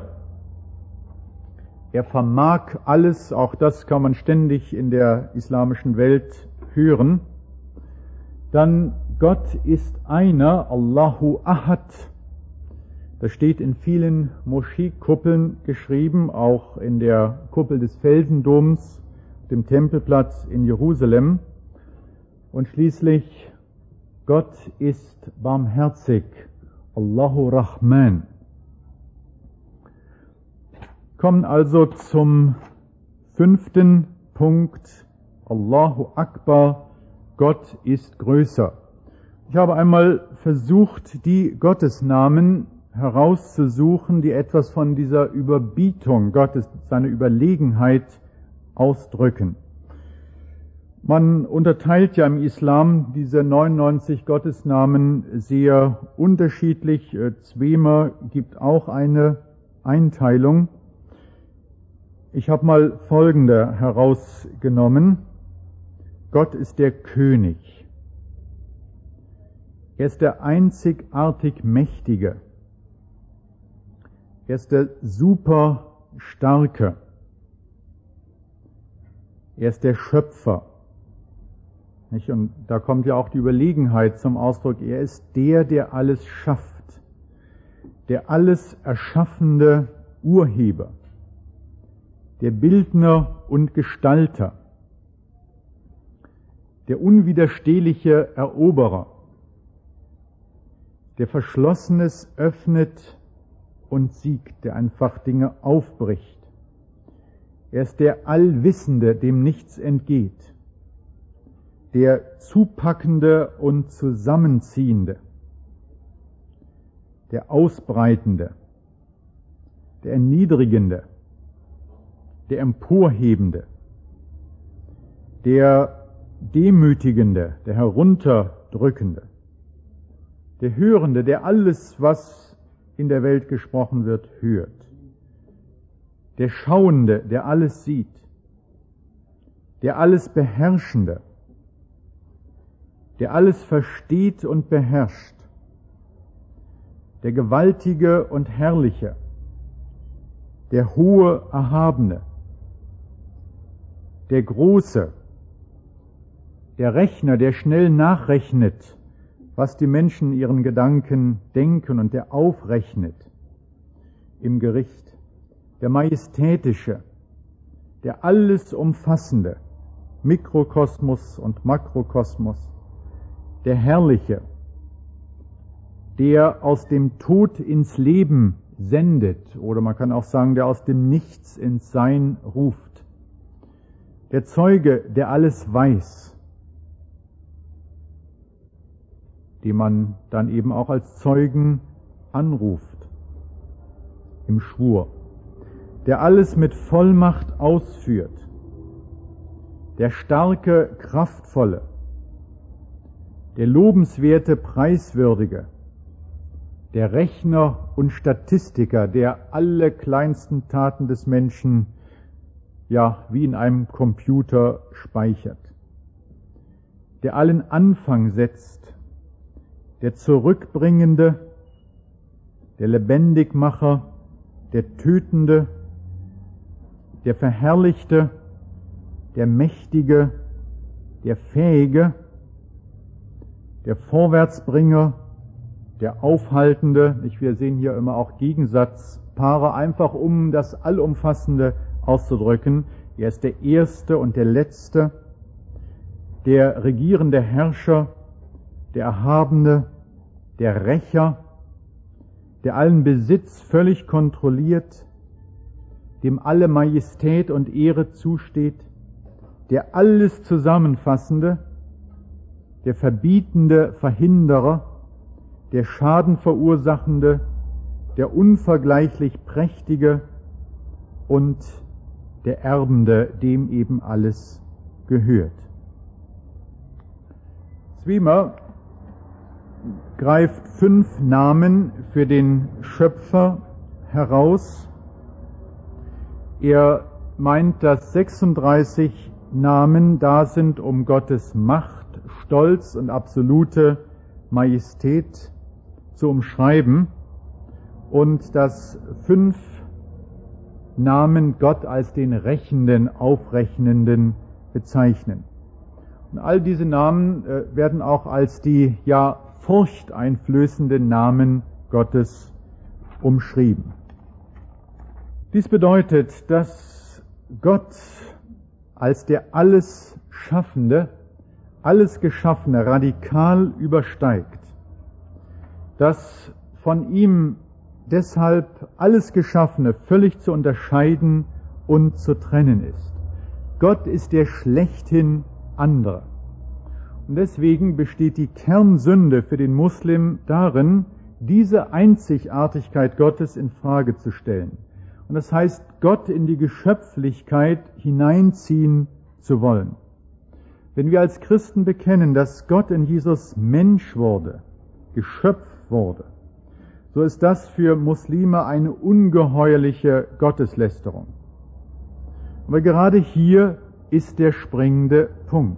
Er vermag alles, auch das kann man ständig in der islamischen Welt hören. Dann, Gott ist einer, Allahu Ahad. Das steht in vielen Moscheekuppeln geschrieben, auch in der Kuppel des Felsendoms, dem Tempelplatz in Jerusalem. Und schließlich, Gott ist barmherzig, Allahu Rahman. Kommen also zum fünften Punkt, Allahu Akbar, Gott ist größer. Ich habe einmal versucht, die Gottesnamen herauszusuchen, die etwas von dieser Überbietung Gottes, seiner Überlegenheit ausdrücken. Man unterteilt ja im Islam diese neunundneunzig Gottesnamen sehr unterschiedlich. Zwema gibt auch eine Einteilung. Ich habe mal folgende herausgenommen. Gott ist der König. Er ist der einzigartig Mächtige. Er ist der Superstarke. Er ist der Schöpfer. Nicht? Und da kommt ja auch die Überlegenheit zum Ausdruck. Er ist der, der alles schafft. Der alles erschaffende Urheber. Der Bildner und Gestalter. Der unwiderstehliche Eroberer. Der Verschlossenes öffnet und siegt, der einfach Dinge aufbricht. Er ist der Allwissende, dem nichts entgeht. Der Zupackende und Zusammenziehende. Der Ausbreitende. Der Erniedrigende. Der Emporhebende. Der Demütigende, der Herunterdrückende. Der Hörende, der alles, was in der Welt gesprochen wird, hört. Der Schauende, der alles sieht. Der alles Beherrschende. Der alles versteht und beherrscht. Der Gewaltige und Herrliche. Der Hohe, Erhabene. Der Große. Der Rechner, der schnell nachrechnet, was die Menschen ihren Gedanken denken, und der aufrechnet im Gericht. Der Majestätische, der alles umfassende, Mikrokosmos und Makrokosmos. Der Herrliche, der aus dem Tod ins Leben sendet, oder man kann auch sagen, der aus dem Nichts ins Sein ruft. Der Zeuge, der alles weiß, die man dann eben auch als Zeugen anruft, im Schwur, der alles mit Vollmacht ausführt, der starke, kraftvolle, der lobenswerte, preiswürdige, der Rechner und Statistiker, der alle kleinsten Taten des Menschen ja wie in einem Computer speichert, der allen Anfang setzt, der Zurückbringende, der Lebendigmacher, der Tötende, der Verherrlichte, der Mächtige, der Fähige, der Vorwärtsbringer, der Aufhaltende. Wir sehen hier immer auch Gegensatzpaare, einfach um das Allumfassende auszudrücken. Er ist der Erste und der Letzte, der regierende Herrscher, der Erhabene, der Rächer, der allen Besitz völlig kontrolliert, dem alle Majestät und Ehre zusteht, der alles Zusammenfassende, der verbietende Verhinderer, der Schadenverursachende, der unvergleichlich Prächtige und der Erbende, dem eben alles gehört. Zwema greift fünf Namen für den Schöpfer heraus. Er meint, dass sechsunddreißig Namen da sind, um Gottes Macht, Stolz und absolute Majestät zu umschreiben, und dass fünf Namen Gott als den Rächenden, Aufrechnenden bezeichnen. Und all diese Namen äh, werden auch als die ja furchteinflößenden Namen Gottes umschrieben. Dies bedeutet, dass Gott als der alles Schaffende, alles Geschaffene radikal übersteigt, dass von ihm deshalb alles Geschaffene völlig zu unterscheiden und zu trennen ist. Gott ist der schlechthin andere. Und deswegen besteht die Kernsünde für den Muslim darin, diese Einzigartigkeit Gottes in Frage zu stellen. Und das heißt, Gott in die Geschöpflichkeit hineinziehen zu wollen. Wenn wir als Christen bekennen, dass Gott in Jesus Mensch wurde, Geschöpf wurde, so ist das für Muslime eine ungeheuerliche Gotteslästerung. Aber gerade hier ist der springende Punkt.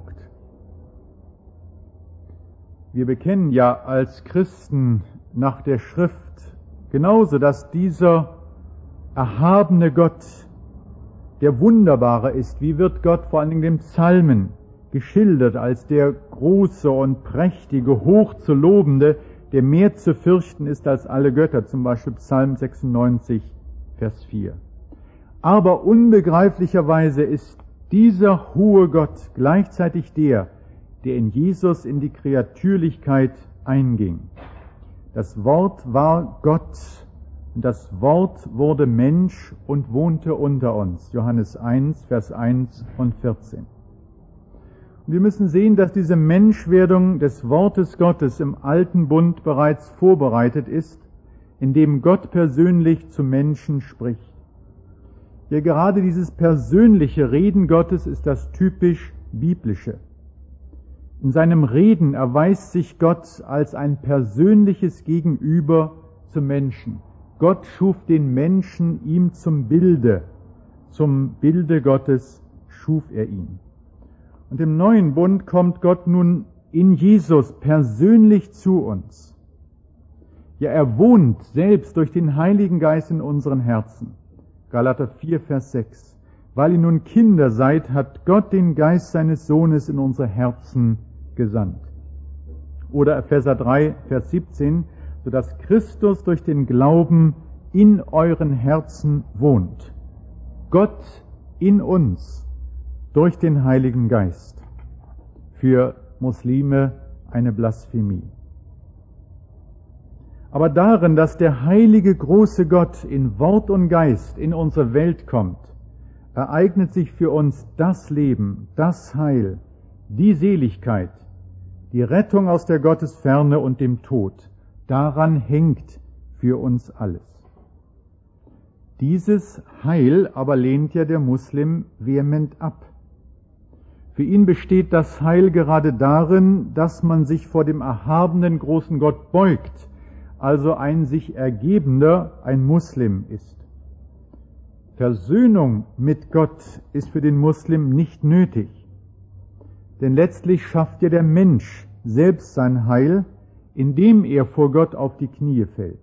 Wir bekennen ja als Christen nach der Schrift genauso, dass dieser erhabene Gott der Wunderbare ist. Wie wird Gott vor allen Dingen in den Psalmen geschildert als der große und prächtige, hoch zu lobende, der mehr zu fürchten ist als alle Götter, zum Beispiel Psalm sechsundneunzig, Vers vier. Aber unbegreiflicherweise ist dieser hohe Gott gleichzeitig der, der in Jesus in die Kreatürlichkeit einging. Das Wort war Gott, und das Wort wurde Mensch und wohnte unter uns. Johannes eins, Vers eins und vierzehn. Und wir müssen sehen, dass diese Menschwerdung des Wortes Gottes im Alten Bund bereits vorbereitet ist, indem Gott persönlich zu Menschen spricht. Ja, gerade dieses persönliche Reden Gottes ist das typisch Biblische. In seinem Reden erweist sich Gott als ein persönliches Gegenüber zum Menschen. Gott schuf den Menschen ihm zum Bilde. Zum Bilde Gottes schuf er ihn. Und im neuen Bund kommt Gott nun in Jesus persönlich zu uns. Ja, er wohnt selbst durch den Heiligen Geist in unseren Herzen. Galater vier, Vers sechs. Weil ihr nun Kinder seid, hat Gott den Geist seines Sohnes in unsere Herzen gesandt. Oder Epheser drei, Vers siebzehn, sodass Christus durch den Glauben in euren Herzen wohnt. Gott in uns durch den Heiligen Geist. Für Muslime eine Blasphemie. Aber darin, dass der heilige große Gott in Wort und Geist in unsere Welt kommt, ereignet sich für uns das Leben, das Heil, die Seligkeit, die Rettung aus der Gottesferne und dem Tod. Daran hängt für uns alles. Dieses Heil aber lehnt ja der Muslim vehement ab. Für ihn besteht das Heil gerade darin, dass man sich vor dem erhabenen großen Gott beugt, also ein sich Ergebender, ein Muslim ist. Versöhnung mit Gott ist für den Muslim nicht nötig, denn letztlich schafft ja der Mensch selbst sein Heil, indem er vor Gott auf die Knie fällt.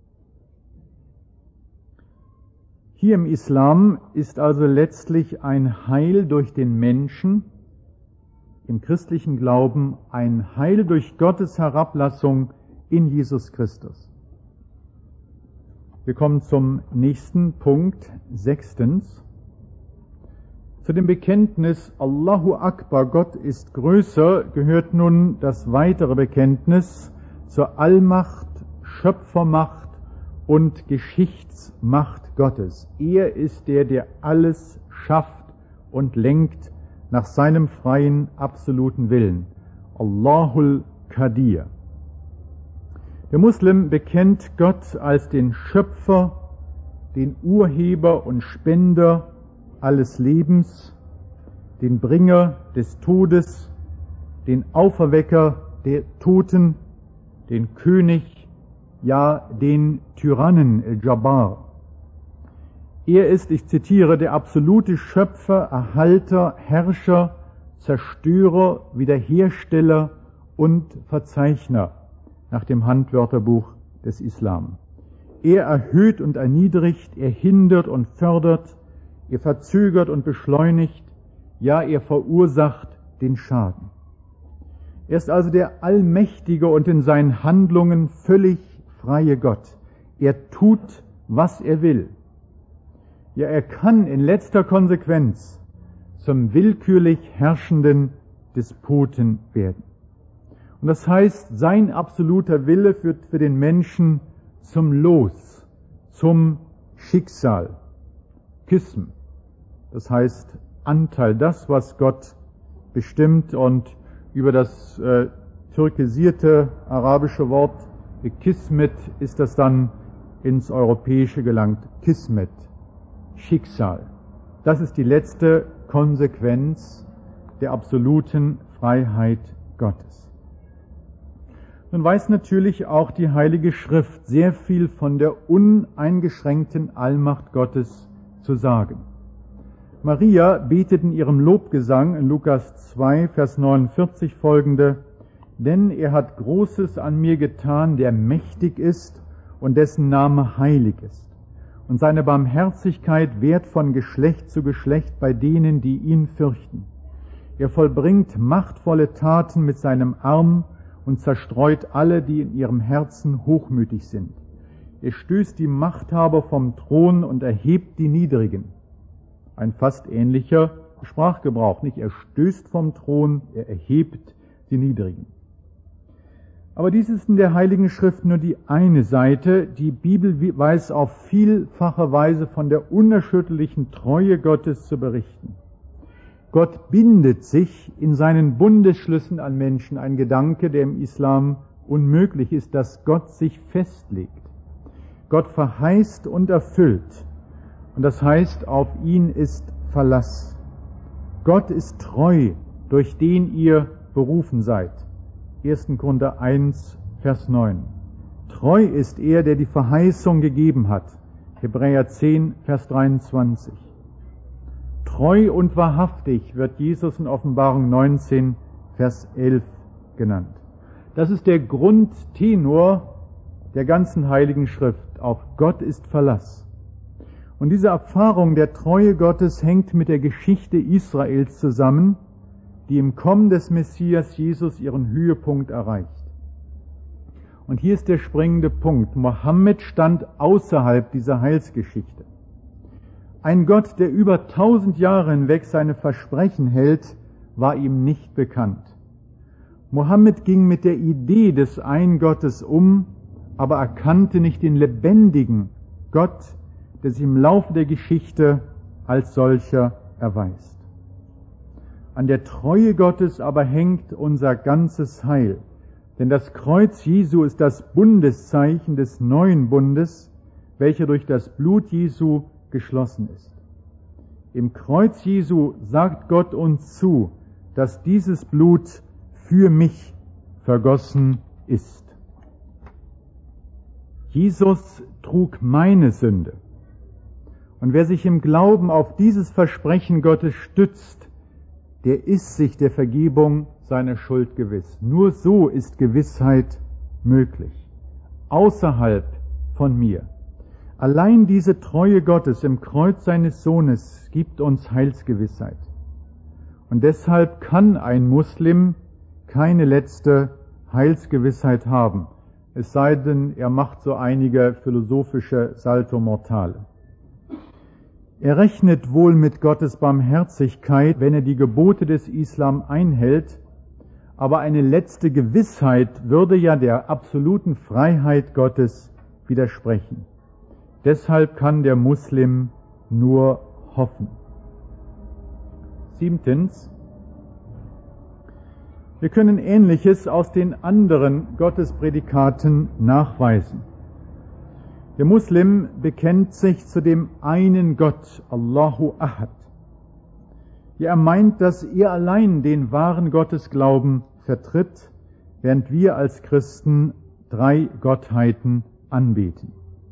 Hier im Islam ist also letztlich ein Heil durch den Menschen, im christlichen Glauben ein Heil durch Gottes Herablassung in Jesus Christus. Wir kommen zum nächsten Punkt, sechstens. Zu dem Bekenntnis Allahu Akbar, Gott ist größer, gehört nun das weitere Bekenntnis zur Allmacht, Schöpfermacht und Geschichtsmacht Gottes. Er ist der, der alles schafft und lenkt nach seinem freien, absoluten Willen. Allahul Qadir. Der Muslim bekennt Gott als den Schöpfer, den Urheber und Spender alles Lebens, den Bringer des Todes, den Auferwecker der Toten, den König, ja den Tyrannen El-Jabbar. Er ist, ich zitiere, der absolute Schöpfer, Erhalter, Herrscher, Zerstörer, Wiederhersteller und Verzeichner nach dem Handwörterbuch des Islam. Er erhöht und erniedrigt, er hindert und fördert, er verzögert und beschleunigt, ja, er verursacht den Schaden. Er ist also der allmächtige und in seinen Handlungen völlig freie Gott. Er tut, was er will. Ja, er kann in letzter Konsequenz zum willkürlich herrschenden Despoten werden. Und das heißt, sein absoluter Wille führt für den Menschen zum Los, zum Schicksal, Qism. Das heißt Anteil, das, was Gott bestimmt, und über das äh, türkisierte arabische Wort Kismet ist das dann ins Europäische gelangt. Kismet, Schicksal. Das ist die letzte Konsequenz der absoluten Freiheit Gottes. Nun weiß natürlich auch die Heilige Schrift sehr viel von der uneingeschränkten Allmacht Gottes zu sagen. Maria betet in ihrem Lobgesang in Lukas zwei, Vers neunundvierzig folgende: Denn er hat Großes an mir getan, der mächtig ist und dessen Name heilig ist. Und seine Barmherzigkeit währt von Geschlecht zu Geschlecht bei denen, die ihn fürchten. Er vollbringt machtvolle Taten mit seinem Arm und zerstreut alle, die in ihrem Herzen hochmütig sind. Er stößt die Machthaber vom Thron und erhebt die Niedrigen. Ein fast ähnlicher Sprachgebrauch, nicht? Er stößt vom Thron, er erhebt die Niedrigen. Aber dies ist in der Heiligen Schrift nur die eine Seite. Die Bibel weiß auf vielfache Weise von der unerschütterlichen Treue Gottes zu berichten. Gott bindet sich in seinen Bundesschlüssen an Menschen, ein Gedanke, der im Islam unmöglich ist, dass Gott sich festlegt. Gott verheißt und erfüllt. Und das heißt, auf ihn ist Verlass. Gott ist treu, durch den ihr berufen seid. erster Korinther eins, Vers neun. Treu ist er, der die Verheißung gegeben hat. Hebräer zehn, Vers dreiundzwanzig. Treu und wahrhaftig wird Jesus in Offenbarung neunzehn, Vers elf genannt. Das ist der Grundtenor der ganzen Heiligen Schrift. Auf Gott ist Verlass. Und diese Erfahrung der Treue Gottes hängt mit der Geschichte Israels zusammen, die im Kommen des Messias Jesus ihren Höhepunkt erreicht. Und hier ist der springende Punkt. Mohammed stand außerhalb dieser Heilsgeschichte. Ein Gott, der über tausend Jahre hinweg seine Versprechen hält, war ihm nicht bekannt. Mohammed ging mit der Idee des einen Gottes um, aber erkannte nicht den lebendigen Gott, der sich im Laufe der Geschichte als solcher erweist. An der Treue Gottes aber hängt unser ganzes Heil. Denn das Kreuz Jesu ist das Bundeszeichen des neuen Bundes, welcher durch das Blut Jesu geschlossen ist. Im Kreuz Jesu sagt Gott uns zu, dass dieses Blut für mich vergossen ist. Jesus trug meine Sünde. Und wer sich im Glauben auf dieses Versprechen Gottes stützt, der ist sich der Vergebung seiner Schuld gewiss. Nur so ist Gewissheit möglich. Außerhalb von mir. Allein diese Treue Gottes im Kreuz seines Sohnes gibt uns Heilsgewissheit. Und deshalb kann ein Muslim keine letzte Heilsgewissheit haben, es sei denn, er macht so einige philosophische Salto Mortale. Er rechnet wohl mit Gottes Barmherzigkeit, wenn er die Gebote des Islam einhält, aber eine letzte Gewissheit würde ja der absoluten Freiheit Gottes widersprechen. Deshalb kann der Muslim nur hoffen. Siebtens. Wir können Ähnliches aus den anderen Gottesprädikaten nachweisen. Der Muslim bekennt sich zu dem einen Gott, Allahu Ahad. Ja, er meint, dass er allein den wahren Gottesglauben vertritt, während wir als Christen drei Gottheiten anbeten.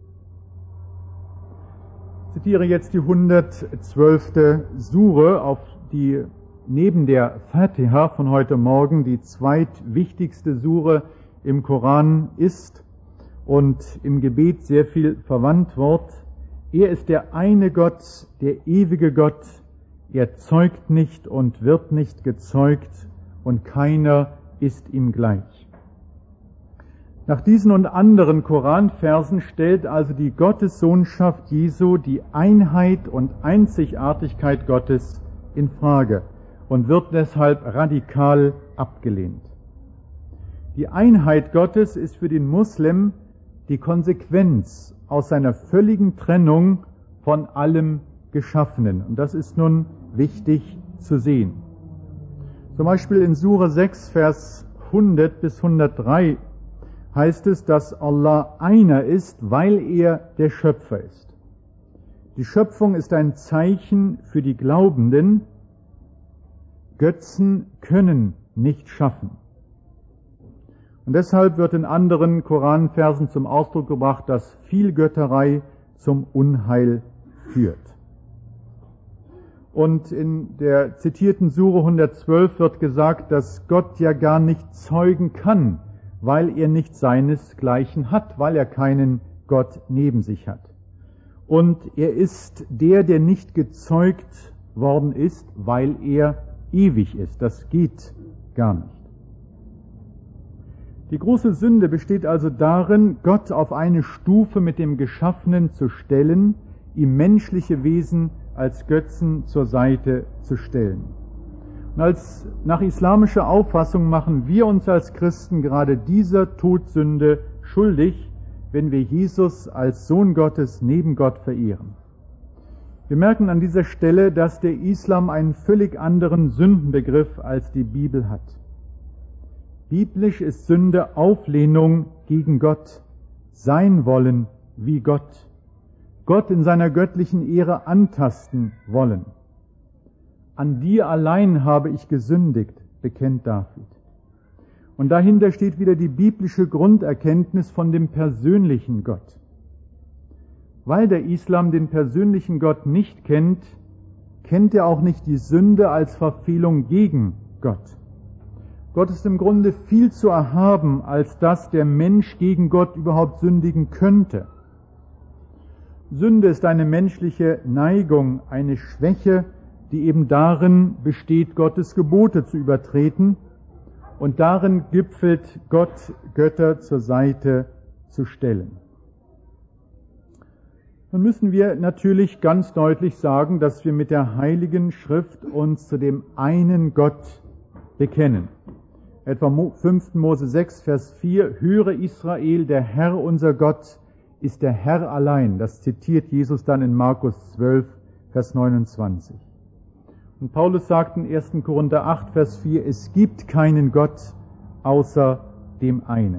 Ich zitiere jetzt die hundertzwölfte Sure, auf die neben der Fatiha von heute Morgen die zweitwichtigste Sure im Koran ist und im Gebet sehr viel verwandt wird. Er ist der eine Gott, der ewige Gott. Er zeugt nicht und wird nicht gezeugt und keiner ist ihm gleich. Nach diesen und anderen Koranversen stellt also die Gottessohnschaft Jesu die Einheit und Einzigartigkeit Gottes in Frage und wird deshalb radikal abgelehnt. Die Einheit Gottes ist für den Muslim die Konsequenz aus seiner völligen Trennung von allem Geschaffenen. Und das ist nun wichtig zu sehen. Zum Beispiel in Sure sechs, Vers hundert bis hundertdrei heißt es, dass Allah einer ist, weil er der Schöpfer ist. Die Schöpfung ist ein Zeichen für die Glaubenden. Götzen können nicht schaffen. Und deshalb wird in anderen Koranversen zum Ausdruck gebracht, dass Vielgötterei zum Unheil führt. Und in der zitierten Sure hundertzwölf wird gesagt, dass Gott ja gar nicht zeugen kann, weil er nicht seinesgleichen hat, weil er keinen Gott neben sich hat. Und er ist der, der nicht gezeugt worden ist, weil er ewig ist. Das geht gar nicht. Die große Sünde besteht also darin, Gott auf eine Stufe mit dem Geschaffenen zu stellen, ihm menschliche Wesen als Götzen zur Seite zu stellen. Und als nach islamischer Auffassung machen wir uns als Christen gerade dieser Todsünde schuldig, wenn wir Jesus als Sohn Gottes neben Gott verehren. Wir merken an dieser Stelle, dass der Islam einen völlig anderen Sündenbegriff als die Bibel hat. Biblisch ist Sünde Auflehnung gegen Gott, sein wollen wie Gott, Gott in seiner göttlichen Ehre antasten wollen. An dir allein habe ich gesündigt, bekennt David. Und dahinter steht wieder die biblische Grunderkenntnis von dem persönlichen Gott. Weil der Islam den persönlichen Gott nicht kennt, kennt er auch nicht die Sünde als Verfehlung gegen Gott. Gott ist im Grunde viel zu erhaben, als dass der Mensch gegen Gott überhaupt sündigen könnte. Sünde ist eine menschliche Neigung, eine Schwäche, die eben darin besteht, Gottes Gebote zu übertreten, und darin gipfelt Gott, Götter zur Seite zu stellen. Nun müssen wir natürlich ganz deutlich sagen, dass wir mit der Heiligen Schrift uns zu dem einen Gott bekennen. Etwa fünften Mose sechs, Vers vier, höre Israel, der Herr unser Gott ist der Herr allein. Das zitiert Jesus dann in Markus zwölf, Vers neunundzwanzig. Und Paulus sagt in ersten Korinther acht, Vers vier, es gibt keinen Gott außer dem einen.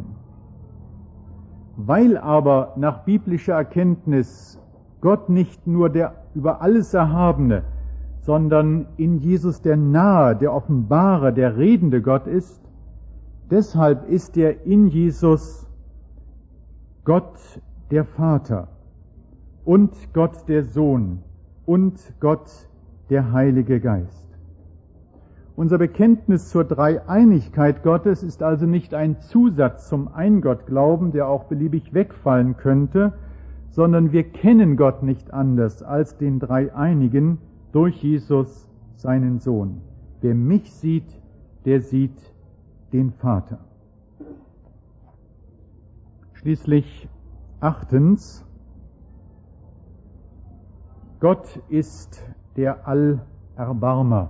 Weil aber nach biblischer Erkenntnis Gott nicht nur der über alles Erhabene, sondern in Jesus der nahe, der offenbare, der redende Gott ist, deshalb ist er in Jesus Gott der Vater und Gott der Sohn und Gott der Heilige Geist. Unser Bekenntnis zur Dreieinigkeit Gottes ist also nicht ein Zusatz zum Eingottglauben, der auch beliebig wegfallen könnte, sondern wir kennen Gott nicht anders als den Dreieinigen durch Jesus, seinen Sohn. Wer mich sieht, der sieht den Vater. Schließlich achtens, Gott ist der Allerbarmer,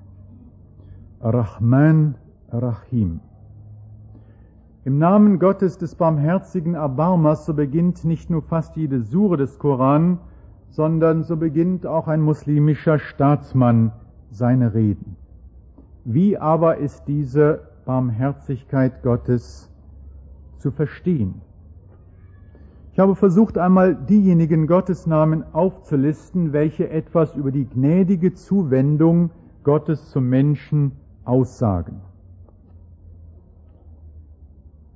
Rahman, Rahim. Im Namen Gottes des barmherzigen Erbarmers, so beginnt nicht nur fast jede Sure des Koran, sondern so beginnt auch ein muslimischer Staatsmann seine Reden. Wie aber ist diese Barmherzigkeit Gottes zu verstehen? Ich habe versucht, einmal diejenigen Gottesnamen aufzulisten, welche etwas über die gnädige Zuwendung Gottes zum Menschen aussagen.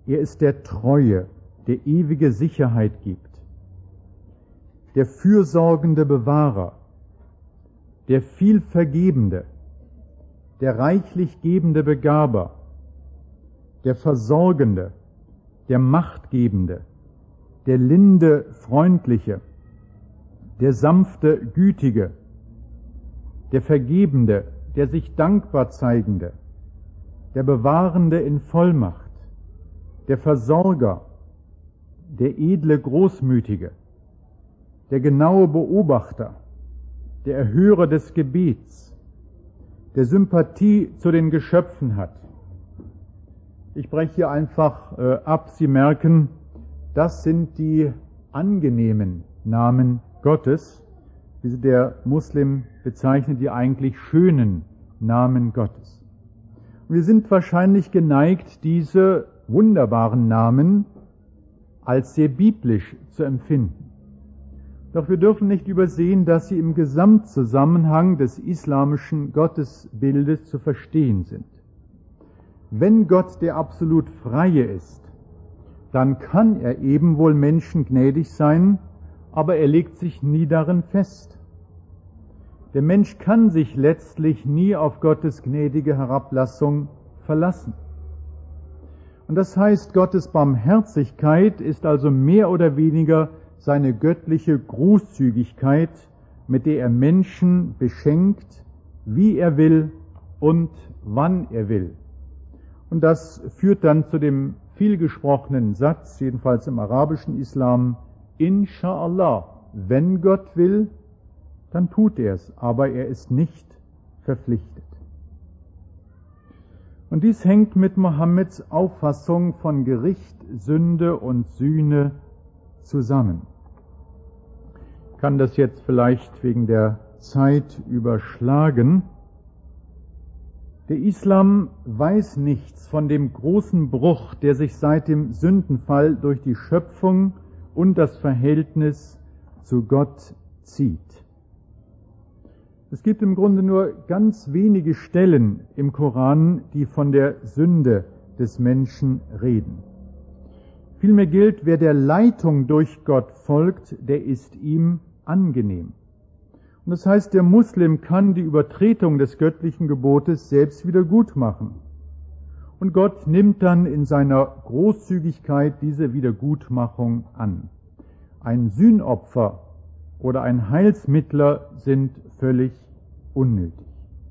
Er ist der Treue, der ewige Sicherheit gibt, der fürsorgende Bewahrer, der vielvergebende, der reichlich gebende Begaber, der Versorgende, der Machtgebende, der linde Freundliche, der sanfte Gütige, der Vergebende, der sich dankbar zeigende, der Bewahrende in Vollmacht, der Versorger, der edle Großmütige, der genaue Beobachter, der Erhörer des Gebets, der Sympathie zu den Geschöpfen hat. Ich breche hier einfach äh, ab. Sie merken, das sind die angenehmen Namen Gottes, wie der Muslim bezeichnet, die eigentlich schönen Namen Gottes. Wir sind wahrscheinlich geneigt, diese wunderbaren Namen als sehr biblisch zu empfinden. Doch wir dürfen nicht übersehen, dass sie im Gesamtzusammenhang des islamischen Gottesbildes zu verstehen sind. Wenn Gott der absolut Freie ist, dann kann er eben wohl Menschen gnädig sein, aber er legt sich nie darin fest. Der Mensch kann sich letztlich nie auf Gottes gnädige Herablassung verlassen. Und das heißt, Gottes Barmherzigkeit ist also mehr oder weniger seine göttliche Großzügigkeit, mit der er Menschen beschenkt, wie er will und wann er will. Und das führt dann zu dem vielgesprochenen Satz, jedenfalls im arabischen Islam, Insha'Allah, wenn Gott will, dann tut er es, aber er ist nicht verpflichtet. Und dies hängt mit Mohammeds Auffassung von Gericht, Sünde und Sühne zusammen. Ich kann das jetzt vielleicht wegen der Zeit überschlagen. Der Islam weiß nichts von dem großen Bruch, der sich seit dem Sündenfall durch die Schöpfung und das Verhältnis zu Gott zieht. Es gibt im Grunde nur ganz wenige Stellen im Koran, die von der Sünde des Menschen reden. Vielmehr gilt, wer der Leitung durch Gott folgt, der ist ihm angenehm. Und das heißt, der Muslim kann die Übertretung des göttlichen Gebotes selbst wieder gut machen. Und Gott nimmt dann in seiner Großzügigkeit diese Wiedergutmachung an. Ein Sühnopfer oder ein Heilsmittler sind völlig unnötig.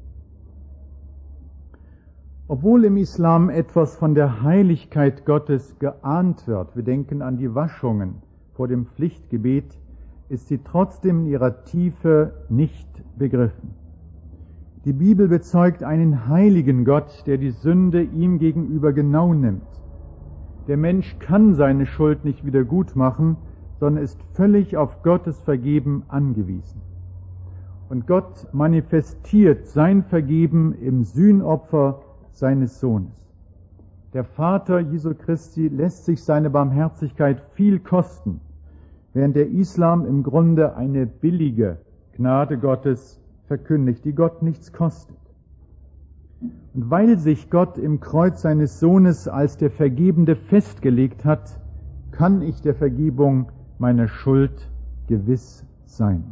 Obwohl im Islam etwas von der Heiligkeit Gottes geahnt wird, wir denken an die Waschungen vor dem Pflichtgebet, ist sie trotzdem in ihrer Tiefe nicht begriffen. Die Bibel bezeugt einen heiligen Gott, der die Sünde ihm gegenüber genau nimmt. Der Mensch kann seine Schuld nicht wieder gut machen, sondern ist völlig auf Gottes Vergeben angewiesen. Und Gott manifestiert sein Vergeben im Sühnopfer seines Sohnes. Der Vater Jesu Christi lässt sich seine Barmherzigkeit viel kosten, während der Islam im Grunde eine billige Gnade Gottes verkündigt, die Gott nichts kostet. Und weil sich Gott im Kreuz seines Sohnes als der Vergebende festgelegt hat, kann ich der Vergebung meiner Schuld gewiss sein.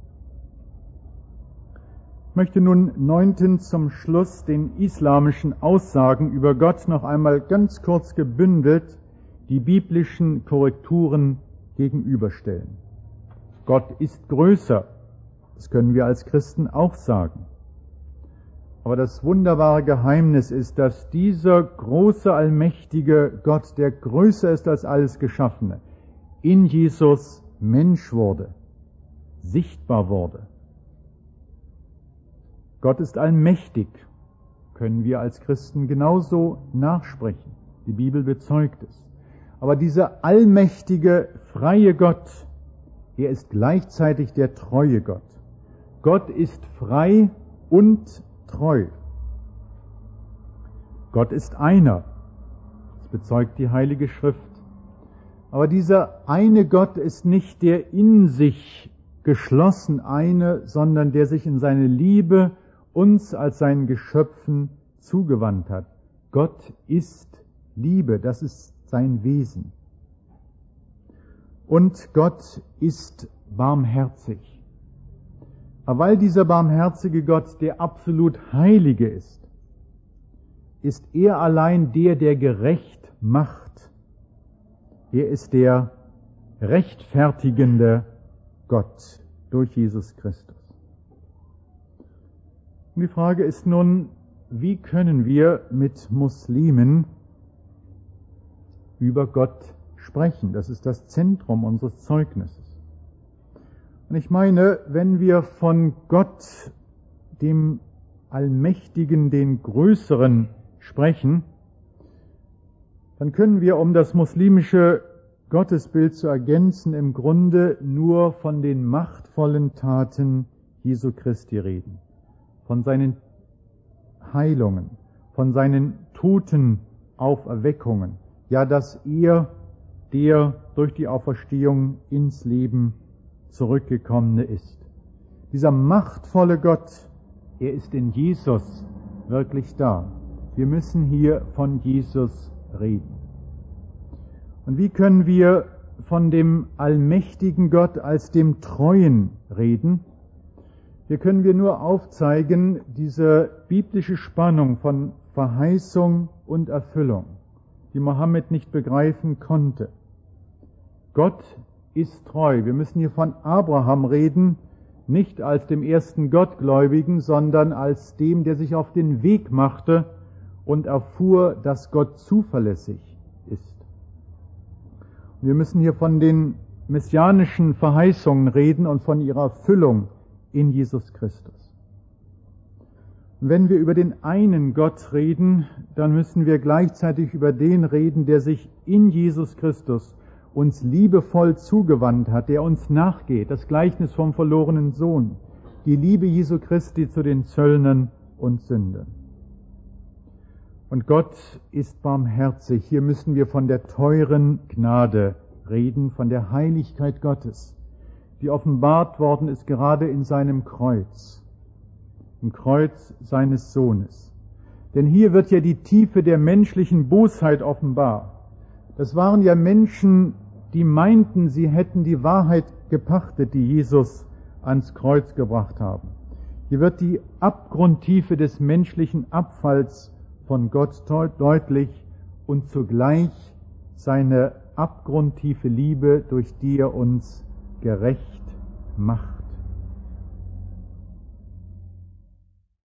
Ich möchte nun neuntens zum Schluss den islamischen Aussagen über Gott noch einmal ganz kurz gebündelt die biblischen Korrekturen gegenüberstellen. Gott ist größer, das können wir als Christen auch sagen. Aber das wunderbare Geheimnis ist, dass dieser große, allmächtige Gott, der größer ist als alles Geschaffene, in Jesus Mensch wurde, sichtbar wurde. Gott ist allmächtig, können wir als Christen genauso nachsprechen. Die Bibel bezeugt es. Aber dieser allmächtige, freie Gott, er ist gleichzeitig der treue Gott. Gott ist frei und treu. Gott ist einer. Das bezeugt die Heilige Schrift. Aber dieser eine Gott ist nicht der in sich geschlossen eine, sondern der sich in seine Liebe uns als seinen Geschöpfen zugewandt hat. Gott ist Liebe. Das ist sein Wesen. Und Gott ist barmherzig. Aber weil dieser barmherzige Gott der absolut Heilige ist, ist er allein der, der gerecht macht. Er ist der rechtfertigende Gott durch Jesus Christus. Und die Frage ist nun, wie können wir mit Muslimen über Gott sprechen? Das ist das Zentrum unseres Zeugnisses. Und ich meine, wenn wir von Gott, dem Allmächtigen, den Größeren, sprechen, dann können wir, um das muslimische Gottesbild zu ergänzen, im Grunde nur von den machtvollen Taten Jesu Christi reden. Von seinen Heilungen, von seinen Totenauferweckungen. Ja, dass er, der durch die Auferstehung ins Leben zurückgekommene ist. Dieser machtvolle Gott, er ist in Jesus wirklich da. Wir müssen hier von Jesus reden. Und wie können wir von dem allmächtigen Gott als dem Treuen reden? Hier können wir nur aufzeigen, diese biblische Spannung von Verheißung und Erfüllung, die Mohammed nicht begreifen konnte. Gott ist treu. Wir müssen hier von Abraham reden, nicht als dem ersten Gottgläubigen, sondern als dem, der sich auf den Weg machte und erfuhr, dass Gott zuverlässig ist. Wir müssen hier von den messianischen Verheißungen reden und von ihrer Erfüllung in Jesus Christus. Und wenn wir über den einen Gott reden, dann müssen wir gleichzeitig über den reden, der sich in Jesus Christus uns liebevoll zugewandt hat, der uns nachgeht. Das Gleichnis vom verlorenen Sohn, die Liebe Jesu Christi zu den Zöllnern und Sündern. Und Gott ist barmherzig. Hier müssen wir von der teuren Gnade reden, von der Heiligkeit Gottes, die offenbart worden ist gerade in seinem Kreuz, im Kreuz seines Sohnes. Denn hier wird ja die Tiefe der menschlichen Bosheit offenbar. Das waren ja Menschen, die meinten, sie hätten die Wahrheit gepachtet, die Jesus ans Kreuz gebracht haben. Hier wird die Abgrundtiefe des menschlichen Abfalls von Gott deutlich und zugleich seine abgrundtiefe Liebe, durch die er uns gerecht macht.